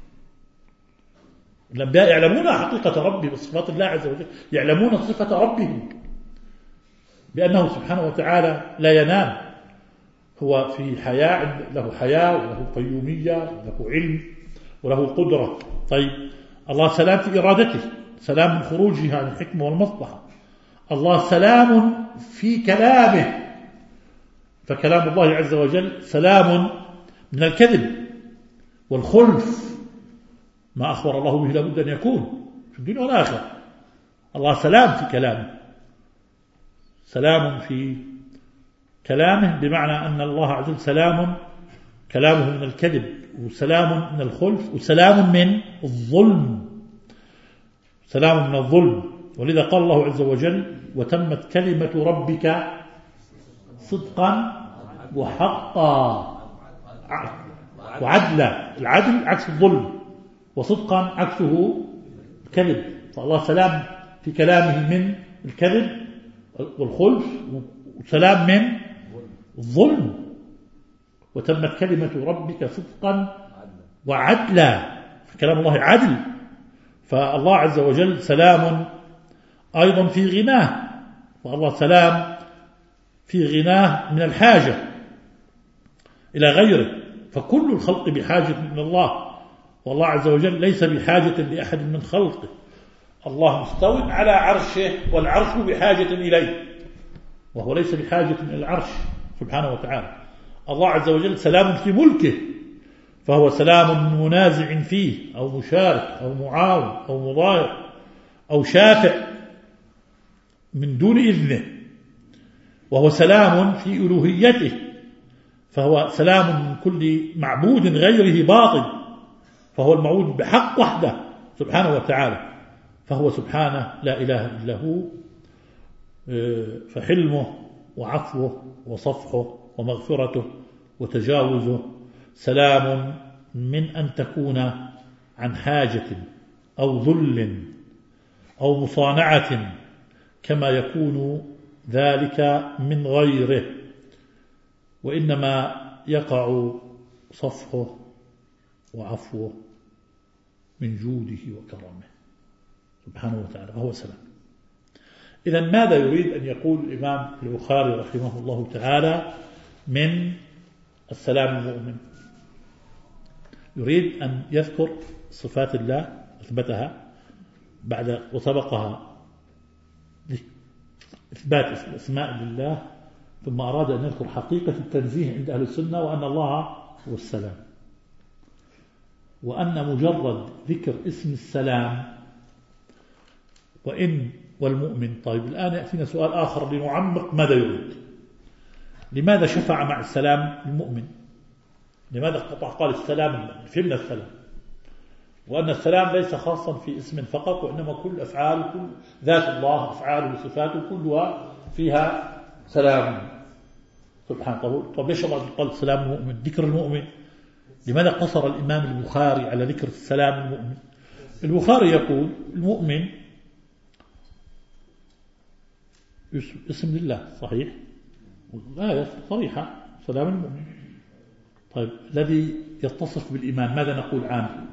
الأنبياء يعلمون حقيقة ربهم وصفات الله عز وجل، يعلمون صفة ربهم بأنه سبحانه وتعالى لا ينام، هو في حياة، له حياة وله قيومية وله علم وله قدرة. طيب الله سلام في إرادته، سلام من خروجها عن الحكمة والمصلحة. الله سلام في كلامه، فكلام الله عز وجل سلام من الكذب والخلف، ما أخبر الله به لابد أن يكون في الدنيا والآخرة. الله سلام في كلامه، سلام في كلامه بمعنى أن الله عز وجل سلام كلامه من الكذب، وسلام من الخلف، وسلام من الظلم، سلام من الظلم. ولذا قال الله عز وجل وتمت كلمة ربك صدقا وحقا وعدلا. العدل عكس الظلم، وصدقا عكسه الكذب. فالله سلام في كلامه من الكذب والخلف، وسلام من الظلم. وتمت كلمة ربك صدقا وعدلا، فكلام الله عدل. فالله عز وجل سلام أيضا في غناه، والله سلام في غناه من الحاجة إلى غيره. فكل الخلق بحاجة من الله، والله عز وجل ليس بحاجة لأحد من خلقه. الله مستوٍ على عرشه والعرش بحاجة إليه، وهو ليس بحاجة إلى العرش سبحانه وتعالى. الله عز وجل سلام في ملكه، فهو سلام منازع فيه أو مشارك أو معاون أو مضايق أو شافع من دون إذنه، وهو سلام في ألوهيته، فهو سلام من كل معبود غيره باطل، فهو المعبود بحق وحده سبحانه وتعالى، فهو سبحانه لا إله إلا هو. فحلمه وعفوه وصفحه ومغفرته وتجاوزه سلام من أن تكون عن حاجة أو ذل أو مصانعة كما يكون ذلك من غيره، وإنما يقع صفحه وعفوه من جوده وكرمه سبحانه وتعالى، وهو سلام. إذن ماذا يريد أن يقول الإمام البخاري رحمه الله تعالى من السلام المؤمن؟ يريد أن يذكر صفات الله أثبتها بعد وسبقها إثبات الأسماء لله، ثم أراد أن يذكر حقيقة التنزيه عند أهل السنة، وأن الله هو السلام، وأن مجرد ذكر اسم السلام وإن والمؤمن. طيب الآن يأتينا سؤال آخر لنعمق ماذا يريد. لماذا شفع مع السلام المؤمن؟ لماذا قال السلام المؤمن؟ فهمنا السلام، وأن السلام ليس خاصا في اسم فقط، وإنما كل أفعال كل ذات الله أفعاله وصفاته كلها فيها سلام سبحانه. طب ليش الله قال السلام المؤمن؟ ذكر المؤمن. لماذا قصر الإمام البخاري على ذكر السلام المؤمن؟ البخاري يقول المؤمن اسم لله صحيح، والآية صريحة سلام المؤمن. طيب الذي يتصف بالإيمان ماذا نقول عنه؟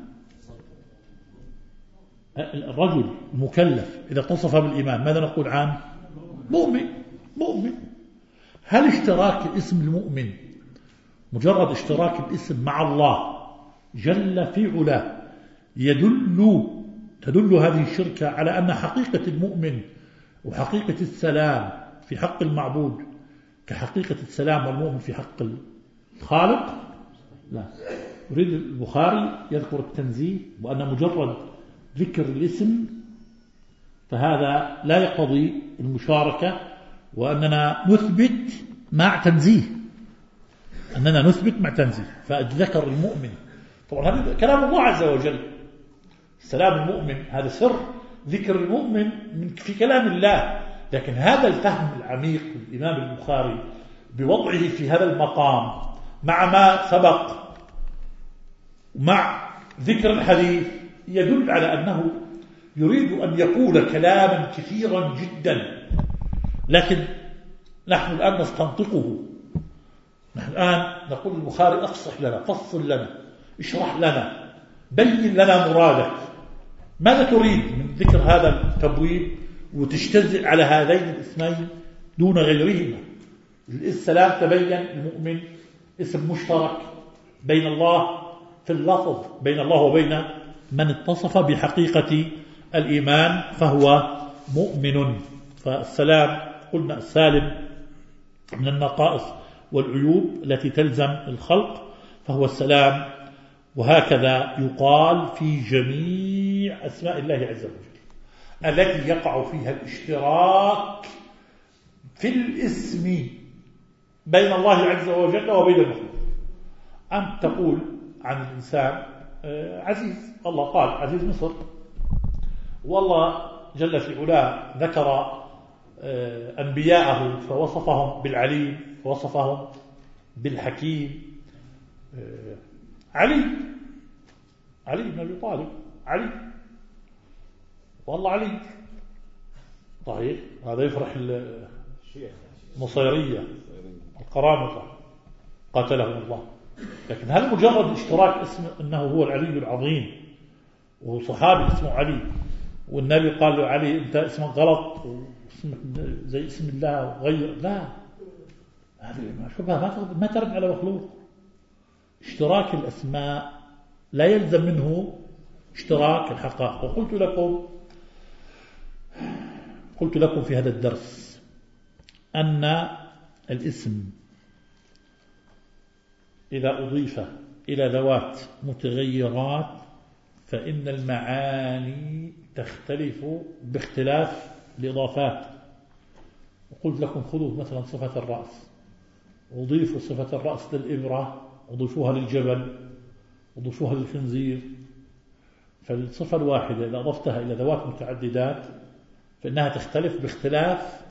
الرجل المكلف إذا اتصف بالإيمان ماذا نقول عنه؟ مؤمن. مؤمن. هل اشتراك الاسم المؤمن مجرد اشتراك الاسم مع الله جل في علاه يدل تدل هذه الشركة على أن حقيقة المؤمن وحقيقة السلام في حق المعبود كحقيقة السلام والمؤمن في حق الخالق؟ لا. يريد البخاري يذكر التنزيه، وأن مجرد ذكر الاسم فهذا لا يقتضي المشاركة، وأننا نثبت مع تنزيه، أننا نثبت مع تنزيه. فذكر المؤمن، طبعا هذا كلام الله عز وجل، السلام المؤمن هذا سر ذكر المؤمن في كلام الله، لكن هذا الفهم العميق للإمام البخاري بوضعه في هذا المقام مع ما سبق مع ذكر الحديث يدل على أنه يريد أن يقول كلاما كثيرا جدا، لكن نحن الآن نستنطقه. نحن الآن نقول البخاري أفصح لنا، فصل لنا، اشرح لنا، بين لنا مرادك، ماذا تريد من ذكر هذا التبويب وتجتزئ على هذين الاسمين دون غيرهما؟ السلام تبين المؤمن اسم مشترك بين الله في اللفظ، بين الله وبين من اتصف بحقيقة الإيمان فهو مؤمن. فالسلام قلنا السالم من النقائص والعيوب التي تلزم الخلق فهو السلام، وهكذا يقال في جميع أسماء الله عز وجل التي يقع فيها الاشتراك في الاسم بين الله عز وجل وبين المخلوق. أن تقول عن الإنسان عزيز، الله قال عزيز مصر، والله جل في علاه ذكر أنبياءه فوصفهم بالعليم، فوصفهم بالحكيم. علي علي بن أبي طالب علي، والله علي صحيح، هذا يفرح النصيرية القرامطة قاتلهم الله. لكن هل مجرد اشتراك اسم أنه هو العلي العظيم وصحابي اسمه علي والنبي قال له علي أنت اسمك غلط زي اسم الله غير؟ لا، هذه ما شبه ما ترد على مخلوق. اشتراك الأسماء لا يلزم منه اشتراك الحقائق. وقلت لكم قلت لكم في هذا الدرس أن الاسم إذا أضيف إلى ذوات متغيرات فإن المعاني تختلف باختلاف الإضافات. وقلت لكم خذوا مثلا صفة الرأس، أضيفوا صفة الرأس للإبرة، أضيفوها للجبل، أضيفوها للخنزير. فالصفة الواحدة إذا أضفتها إلى ذوات متعددات فإنها تختلف باختلاف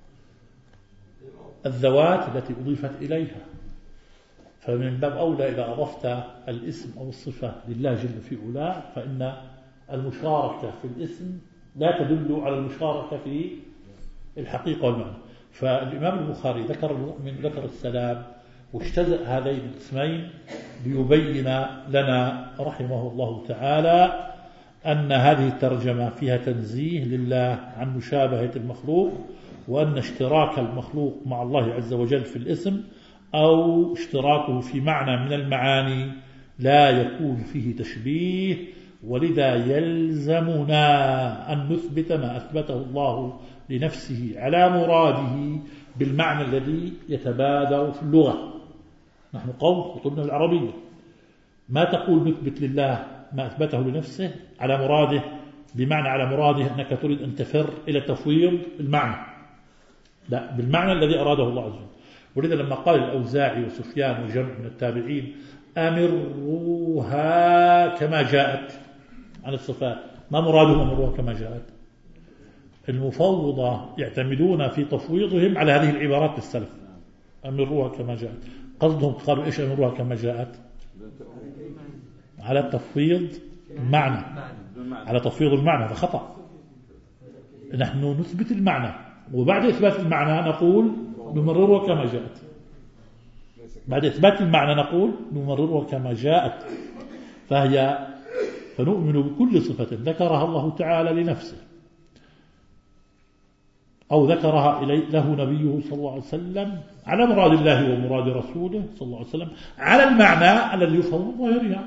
الذوات التي أضيفت إليها. فمن باب أولى إذا أضفت الاسم أو الصفة لله جل في علاه فإن المشاركة في الاسم لا تدل على المشاركة في الحقيقة والمعنى. فالإمام البخاري ذكر المؤمن ذكر السلام واجتزأ هذين الاسمين ليبين لنا رحمه الله تعالى أن هذه الترجمة فيها تنزيه لله عن مشابهة المخلوق، وأن اشتراك المخلوق مع الله عز وجل في الاسم أو اشتراكه في معنى من المعاني لا يكون فيه تشبيه. ولذا يلزمنا أن نثبت ما أثبته الله لنفسه على مراده بالمعنى الذي يتبادر في اللغة. نحن قوم خطبنا العربية، ما تقول نثبت لله ما أثبته لنفسه على مراده بمعنى على مراده أنك تريد أن تفر إلى تفويض المعنى، لا، بالمعنى الذي أراده الله عز وجل. ولذا لما قال الأوزاعي وسفيان وجمع من التابعين أمروها كما جاءت عن الصفات، ما مرادهم أمروها كما جاءت؟ المفوضة يعتمدون في تفويضهم على هذه العبارات السلف، أمروها كما جاءت. قصدهم قالوا إيش أمروها كما جاءت؟ على تفويض المعنى، على تفويض المعنى. هذا خطأ. نحن نثبت المعنى وبعد إثبات المعنى نقول نمررها كما جاءت. بعد إثبات المعنى نقول نمررها كما جاءت. فهي فنؤمن بكل صفة ذكرها الله تعالى لنفسه أو ذكرها إليه له نبيه صلى الله عليه وسلم على مراد الله ومراد رسوله صلى الله عليه وسلم على المعنى الذي يفهم ظاهرها.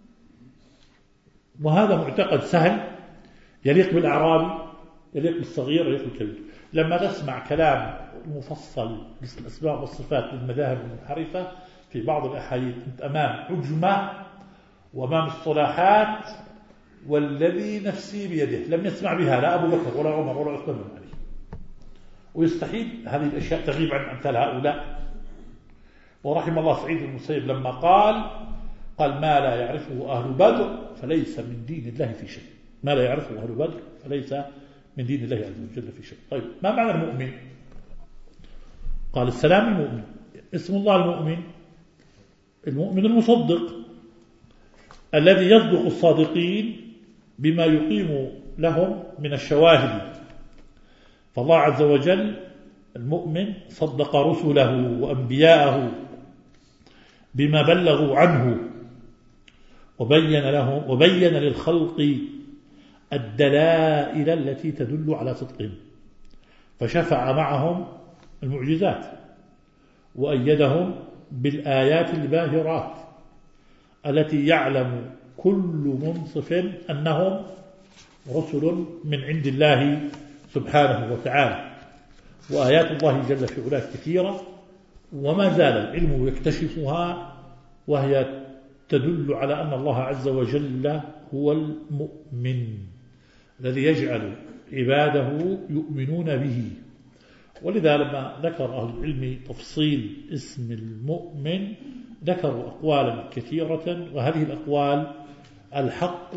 وهذا معتقد سهل يليق بالأعرابي، يليق بالصغير، يليق بالكبير. لما تسمع كلام مفصل مثل الأسماء والصفات للمذاهب المنحرفة في بعض الأحاديث أنت أمام عجمة وأمام اصطلاحات والذي نفسي بيده لم يسمع بها لا أبو بكر ولا عمر ولا عثمان بن علي، ويستحيل هذه الأشياء تغيب عن أمثال هؤلاء. ورحم الله سعيد بن المسيب لما قال قال ما لا يعرفه أهل بدر فليس من دين الله في شيء. ما لا يعرفه أهل بدر فليس من دين الله عز وجل في شيء. طيب ما معنى المؤمن؟ قال السلام المؤمن. اسم الله المؤمن، المؤمن المصدق الذي يصدق الصادقين بما يقيم لهم من الشواهد. فالله عز وجل المؤمن صدق رسله وأنبياءه بما بلغوا عنه وبين لهم وبين للخلق الدلائل التي تدل على صدقهم، فشفع معهم المعجزات وأيدهم بالآيات الباهرات التي يعلم كل منصف أنهم رسل من عند الله سبحانه وتعالى. وآيات الله جل في علاه كثيرة وما زال العلم يكتشفها، وهي تدل على أن الله عز وجل هو المؤمن الذي يجعل عباده يؤمنون به. ولذا لما ذكر أهل العلم تفصيل اسم المؤمن ذكروا أقوالا كثيرة، وهذه الأقوال الحق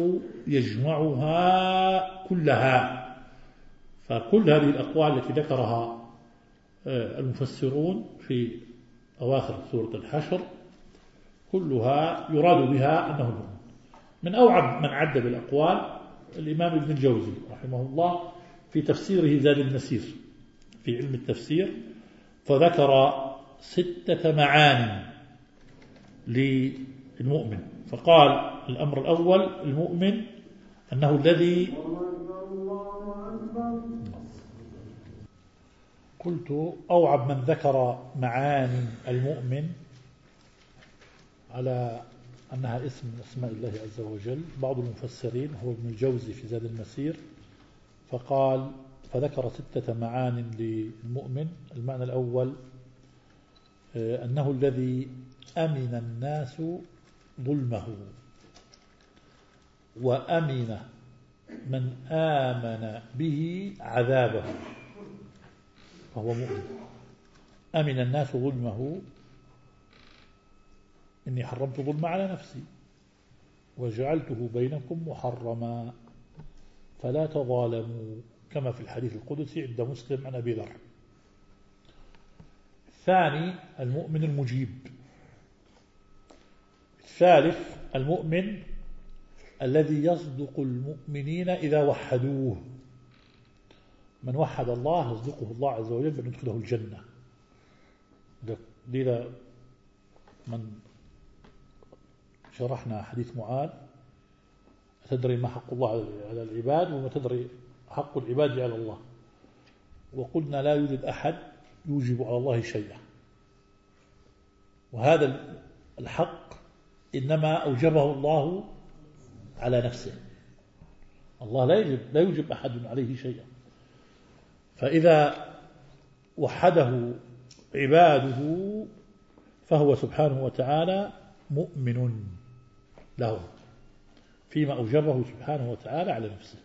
يجمعها كلها. فكل هذه الأقوال التي ذكرها المفسرون في أواخر سورة الحشر كلها يراد بها أنه المؤمن. من أوعب من عد بالأقوال الإمام ابن الجوزي رحمه الله في تفسيره زاد المسير في علم التفسير، فذكر ستة معاني للمؤمن. فقال الأمر الأول المؤمن أنه الذي قلت أوعب من ذكر معاني المؤمن على أنها اسم من أسماء الله عز وجل. بعض المفسرين هو ابن الجوزي في زاد المسير فقال فذكر ستة معان للمؤمن. المعنى الأول أنه الذي أمن الناس ظلمه وأمن من آمن به عذابه فهو مؤمن. أمن الناس ظلمه إني حرمت ظلم على نفسي وجعلته بينكم محرما فلا تظالموا كما في الحديث القدسي عند مسلم عن أبي ذر. الثاني المؤمن المجيب. الثالث المؤمن الذي يصدق المؤمنين إذا وحدوه. من وحد الله يصدقه الله عز وجل بأن يدخله الجنة. لذا من شرحنا حديث معاذ تدري ما حق الله على العباد وما تدري حق العباد على الله، وقلنا لا يوجد أحد يوجب على الله شيئا، وهذا الحق إنما أوجبه الله على نفسه. الله لا يوجب, لا يوجب أحد عليه شيئا، فإذا وحده عباده فهو سبحانه وتعالى مؤمن له فيما أوجبه سبحانه وتعالى على نفسه.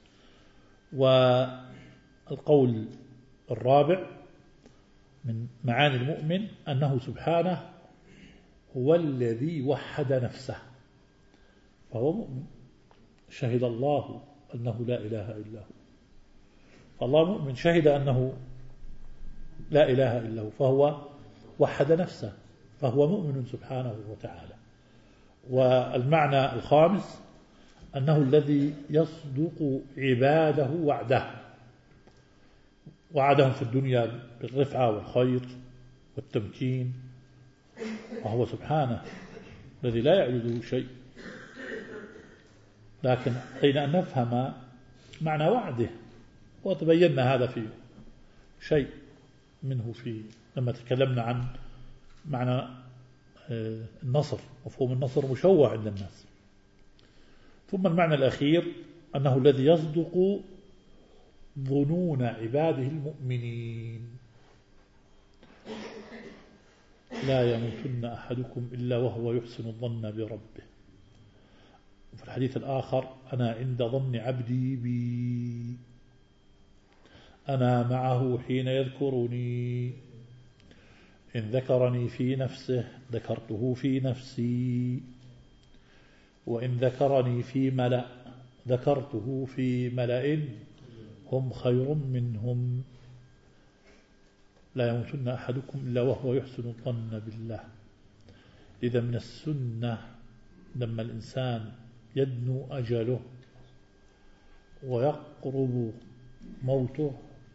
والقول الرابع من معاني المؤمن أنه سبحانه هو الذي وحد نفسه فهو مؤمن. شهد الله أنه لا إله إلا هو، الله مؤمن شهد أنه لا إله إلا هو فهو وحد نفسه فهو مؤمن سبحانه وتعالى. والمعنى الخامس أنه الذي يصدق عباده وعده، وعدهم في الدنيا بالرفعة والخير والتمكين، وهو سبحانه الذي لا يعجزه شيء. لكن علينا أن نفهم معنى وعده، وتبينا هذا في شيء منه في لما تكلمنا عن معنى النصر. مفهوم النصر مشوه عند الناس. ثم المعنى الأخير أنه الذي يصدق ظنون عباده المؤمنين. لا يموتن أحدكم إلا وهو يحسن الظن بربه. وفي الحديث الآخر أنا عند ظن عبدي بي، أنا معه حين يذكرني، إن ذكرني في نفسه ذكرته في نفسي، وإن ذكرني في ملأ ذكرته في ملأ هم خير منهم. لا يموتن أحدكم إلا وهو يحسن الظن بالله. إذا من السنة لما الإنسان يدنو أجله ويقرب موته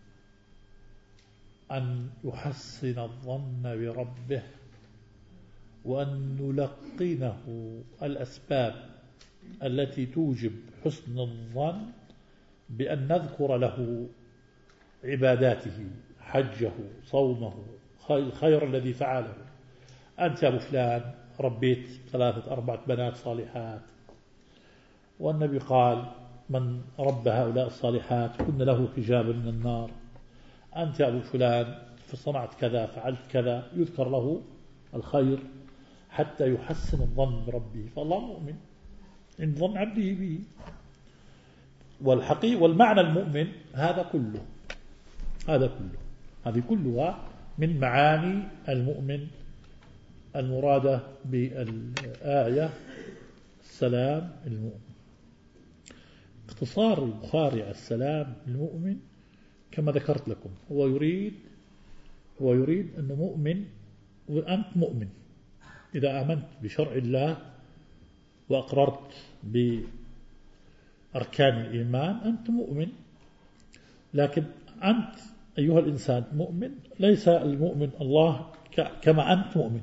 أن يحسن الظن بربه، وأن نلقنه الأسباب التي توجب حسن الظن بأن نذكر له عباداته، حجه، صومه، الخير الذي فعله. أنت يا أبو فلان ربيت ثلاثة أربعة بنات صالحات، والنبي قال من رب هؤلاء الصالحات كن له حجابا من النار. أنت يا أبو فلان فصنعت كذا فعلت كذا، يذكر له الخير حتى يحسن الظن بربه. فالله مؤمن إن ظن عبده به. والحقيقة والمعنى المؤمن هذا كله هذا كله هذه كلها من معاني المؤمن المرادة بالآية السلام المؤمن. اختصار البخاري على السلام المؤمن كما ذكرت لكم، هو يريد هو يريد أنه مؤمن، وأنت مؤمن إذا آمنت بشرع الله وأقررت بأركان الإيمان أنت مؤمن. لكن أنت أيها الإنسان مؤمن، ليس المؤمن الله كما أنت مؤمن.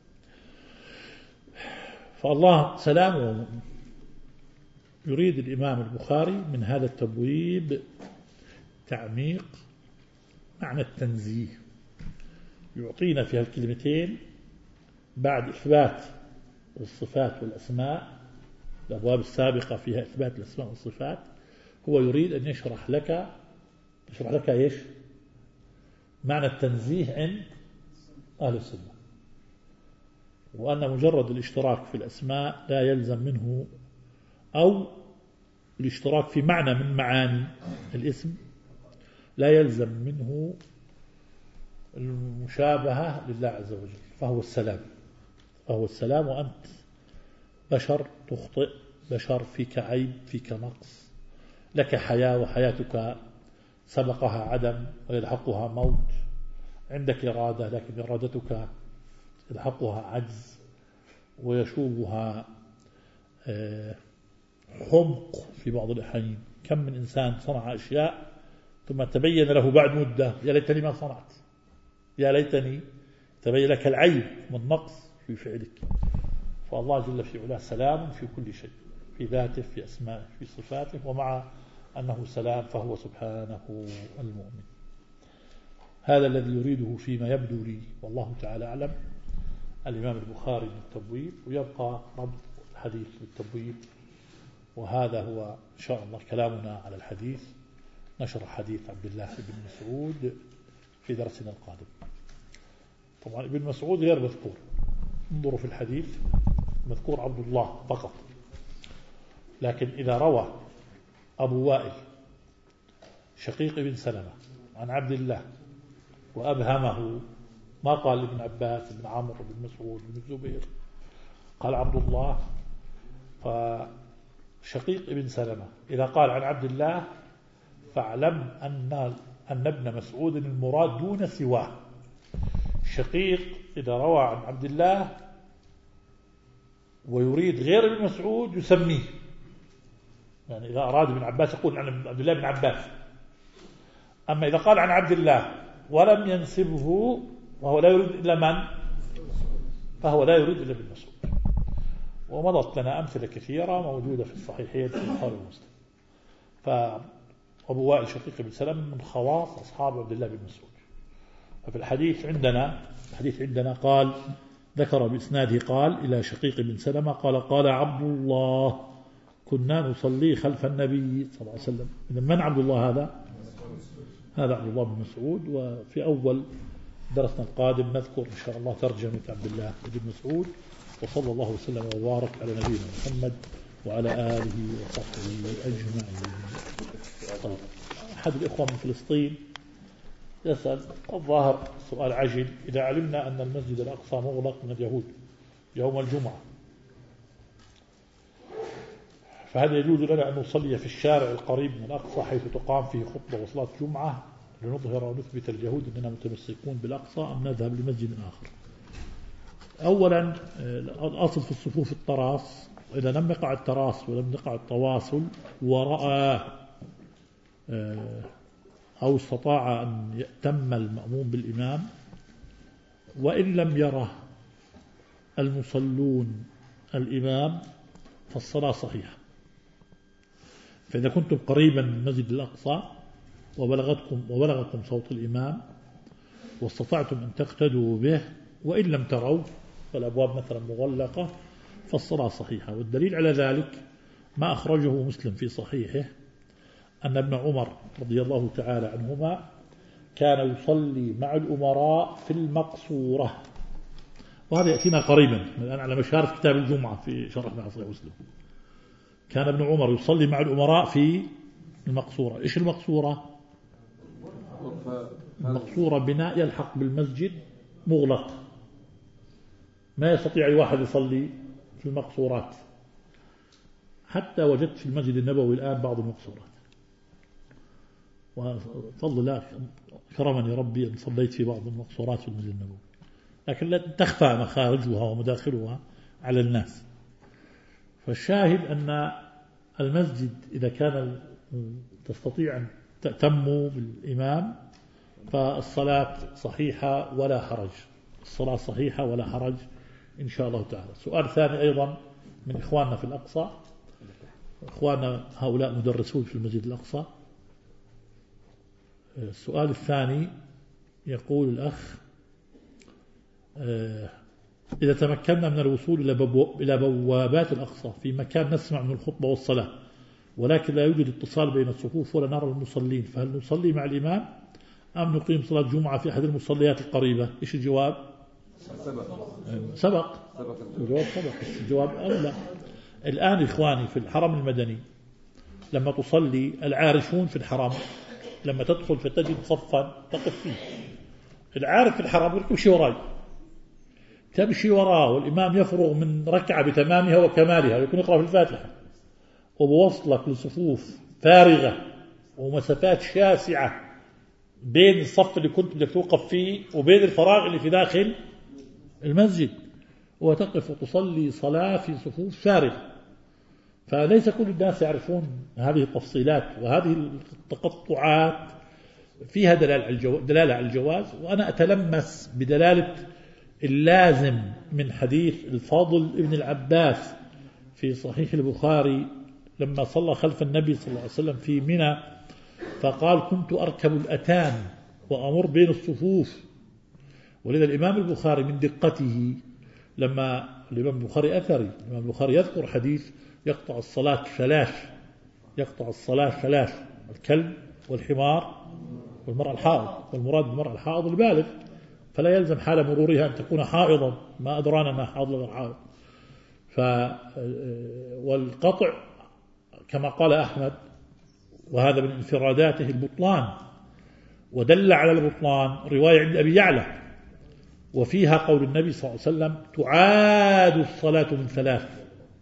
فالله سلام ومؤمن. يريد الإمام البخاري من هذا التبويب تعميق معنى التنزيه، يعطينا في هالكلمتين بعد إثبات الصفات والأسماء، الأبواب السابقة فيها إثبات الأسماء والصفات، هو يريد أن يشرح لك يشرح لك إيش معنى التنزيه عند أهل السنة، وأن مجرد الاشتراك في الأسماء لا يلزم منه، أو الاشتراك في معنى من معاني الاسم لا يلزم منه المشابهة لله عز وجل، فهو السلام فهو السلام وأنت بشر تخطئ، بشر فيك عيب، فيك نقص، لك حياة وحياتك سبقها عدم ويلحقها موت، عندك إرادة لكن إرادتك يلحقها عجز ويشوبها حمق في بعض الأحيان. كم من إنسان صنع أشياء ثم تبين له بعد مدة يا ليتني ما صنعت، يا ليتني تبين لك العيب والنقص في فعلك. فالله جل في علاه سلام في كل شيء، في ذاته، في أسمائه، في صفاته، ومع أنه سلام فهو سبحانه المؤمن. هذا الذي يريده فيما يبدو لي والله تعالى أعلم الإمام البخاري بالتبويب، ويبقى ربط الحديث بالتبويب، وهذا هو إن شاء الله كلامنا على الحديث، نشر حديث عبد الله بن مسعود في درسنا القادم. طبعا ابن مسعود غير مذكور، انظروا في الحديث مذكور عبد الله فقط، لكن إذا روى أبو وائل شقيق بن سلمة عن عبد الله وأبهمه، ما قال ابن عباس بن عمرو بن مسعود بن الزبير، قال عبد الله، فشقيق ابن سلمة إذا قال عن عبد الله فاعلم أن أن ابن مسعود المراد دون سواه. شقيق إذا روى عن عبد الله ويريد غير ابن مسعود يسميه، يعني إذا أراد ابن عباس يقول عن عبد الله بن عباس. أما إذا قال عن عبد الله ولم ينسبه وهو لا يريد إلا من؟ فهو لا يريد إلا ابن مسعود. ومضت لنا أمثلة كثيرة موجودة في الصحيحين في البخاري ومسلم. فأبو وائل شقيق بن سلم من خواص أصحاب عبد الله بن مسعود. ففي الحديث عندنا الحديث عندنا قال ذكر بإسناده قال إلى شقيق بن سلمة قال قال عبد الله كنا نصلي خلف النبي صلى الله عليه وسلم. إذن من عبد الله هذا؟ هذا عبد الله بن مسعود. وفي أول درسنا القادم نذكر إن شاء الله ترجمة عبد الله بن مسعود. وصلى الله وسلم وبارك على نبينا محمد وعلى آله وصحبه أجمعين. طيب. أحد الإخوة من فلسطين يسأل الظاهر سؤال عجل: إذا علمنا أن المسجد الأقصى مغلق من اليهود يوم الجمعة، فهل يجوز لنا أن نصلي في الشارع القريب من الأقصى حيث تقام فيه خطبة وصلاة جمعة لنظهر ونثبت اليهود أننا متمسكون بالأقصى، أم نذهب لمسجد آخر؟ أولا الأصل في الصفوف التراص، وإذا لم يقع التراص ولم يقع التواصل ورأى أو استطاع أن يأتم المأموم بالإمام وإن لم يره المصلون الإمام فالصلاة صحيحة. فإذا كنتم قريبا من المسجد الأقصى وبلغتكم وبلغكم صوت الإمام واستطعتم أن تقتدوا به وإن لم تروا فالأبواب مثلا مغلقة فالصلاة صحيحة. والدليل على ذلك ما أخرجه مسلم في صحيحه أن ابن عمر رضي الله تعالى عنهما كان يصلي مع الأمراء في المقصورة، وهذا يأتينا قريبا الآن على مشارف كتاب الجمعة في شرح صحيح مسلم. كان ابن عمر يصلي مع الأمراء في المقصورة. إيش المقصورة؟ المقصورة بناء يلحق بالمسجد مغلق، ما يستطيع أي واحد يصلي في المقصورات. حتى وجدت في المسجد النبوي الآن بعض المقصورات، وفضل الله كرمني ربي أن صليت في بعض المقصورات في المسجد النبوي، لكن لا تخفى مخارجها ومداخلها على الناس. فالشاهد أن المسجد إذا كان تستطيع أن تأتم بالإمام فالصلاة صحيحة ولا حرج، الصلاة صحيحة ولا حرج إن شاء الله تعالى. سؤال ثاني أيضا من إخواننا في الأقصى، إخواننا هؤلاء مدرسون في المسجد الأقصى. السؤال الثاني يقول الأخ إذا تمكنا من الوصول إلى بوابات الأقصى في مكان نسمع من الخطبة والصلاة ولكن لا يوجد اتصال بين الصفوف ولا نرى المصلين، فهل نصلي مع الإمام أم نقيم صلاة جمعة في أحد المصليات القريبة؟ إيش الجواب؟ سبق سبق الجواب سبق. الجواب أولى. الآن إخواني في الحرم المدني لما تصلي العارفون في الحرم لما تدخل فتجد صفا تقف فيه، العارف في الحرم يقول امشي وراي، تمشي وراه والإمام يفرغ من ركعة بتمامها وكمالها ويكون يقرأ في الفاتحة وبوصلك لصفوف فارغة ومسافات شاسعة بين الصف اللي كنت بدك توقف فيه وبين الفراغ اللي في داخل المسجد، وتقف وتصلي صلاة في صفوف فارغة. فليس كل الناس يعرفون هذه التفصيلات، وهذه التقطعات فيها دلالة على الجواز. وأنا أتلمس بدلالة اللازم من حديث الفاضل ابن العباس في صحيح البخاري لما صلى خلف النبي صلى الله عليه وسلم في منى فقال كنت أركب الأتان وأمر بين الصفوف. ولذا الإمام البخاري من دقته لما الإمام البخاري أثري، الإمام البخاري يذكر حديث يقطع الصلاة ثلاث، يقطع الصلاة ثلاث: الكلب والحمار والمرأة الحائض، والمراد بالمرأة الحائض البالغ، فلا يلزم حال مرورها أن تكون حائضا، ما أدرانا أنها حائض ولا حائض. ف والقطع كما قال أحمد وهذا من انفراداته البطلان، ودل على البطلان رواية عند أبي يعلى وفيها قول النبي صلى الله عليه وسلم تعاد الصلاة من ثلاث،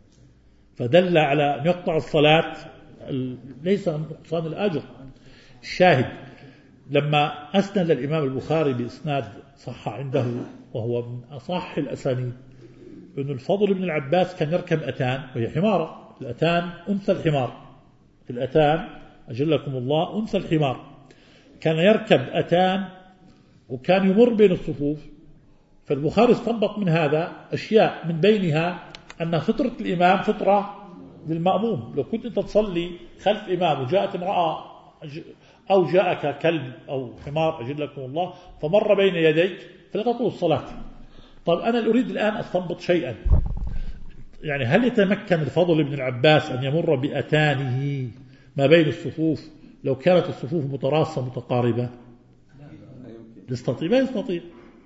فدل على أن يقطع الصلاة ليس من نقصان الأجر. الشاهد لما أسند الإمام البخاري بإسناد صح عنده وهو من أصح الأسانيد أن الفضل بن العباس كان يركب أتان وهي حمارة، الأتان أنثى الحمار، الأتان أجلكم الله أنثى الحمار، كان يركب أتان وكان يمر بين الصفوف. فالبخاري استنبط من هذا أشياء من بينها أن فطرة الإمام فطرة للمأموم. لو كنت أنت تصلي خلف إمام وجاءت امرأة أو جاءك كلب أو حمار أجلكم الله فمر بين يديك فلا تطول الصلاة. طيب أنا أريد الآن أستنبط شيئا، يعني هل يتمكن الفضل بن العباس أن يمر بأتانه ما بين الصفوف لو كانت الصفوف متراصة متقاربة؟ يستطيع؟ ما يستطيع.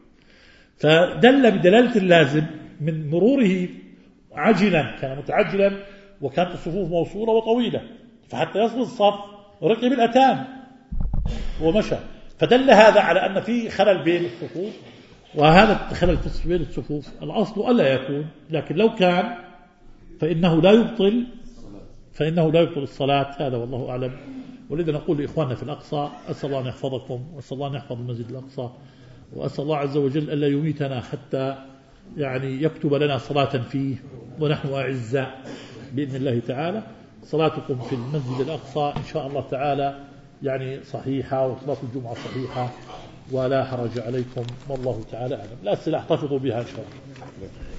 فدل بدلالة اللازم من مروره عجلا، كان متعجلا وكانت الصفوف موصولة وطويلة، فحتى يصل الصف ركب الأتان ومشى، فدل هذا على أن في خلل بين الصفوف، وهذا الخلل بين الصفوف الأصل ألا يكون، لكن لو كان فإنه لا يبطل فإنه لا يبطل الصلاة. هذا والله أعلم. ولذا نقول لإخواننا في الأقصى أسأل الله أن يحفظكم وأسأل الله أن يحفظ المسجد الأقصى، وأسأل الله عز وجل ألا يميتنا حتى يعني يكتب لنا صلاة فيه ونحن أعزاء بإذن الله تعالى. صلاتكم في المسجد الأقصى إن شاء الله تعالى يعني صحيحة، وصلاة الجمعة صحيحة ولا حرج عليكم، والله تعالى أعلم. لا السلاح تحفظوا بها إن شاء الله.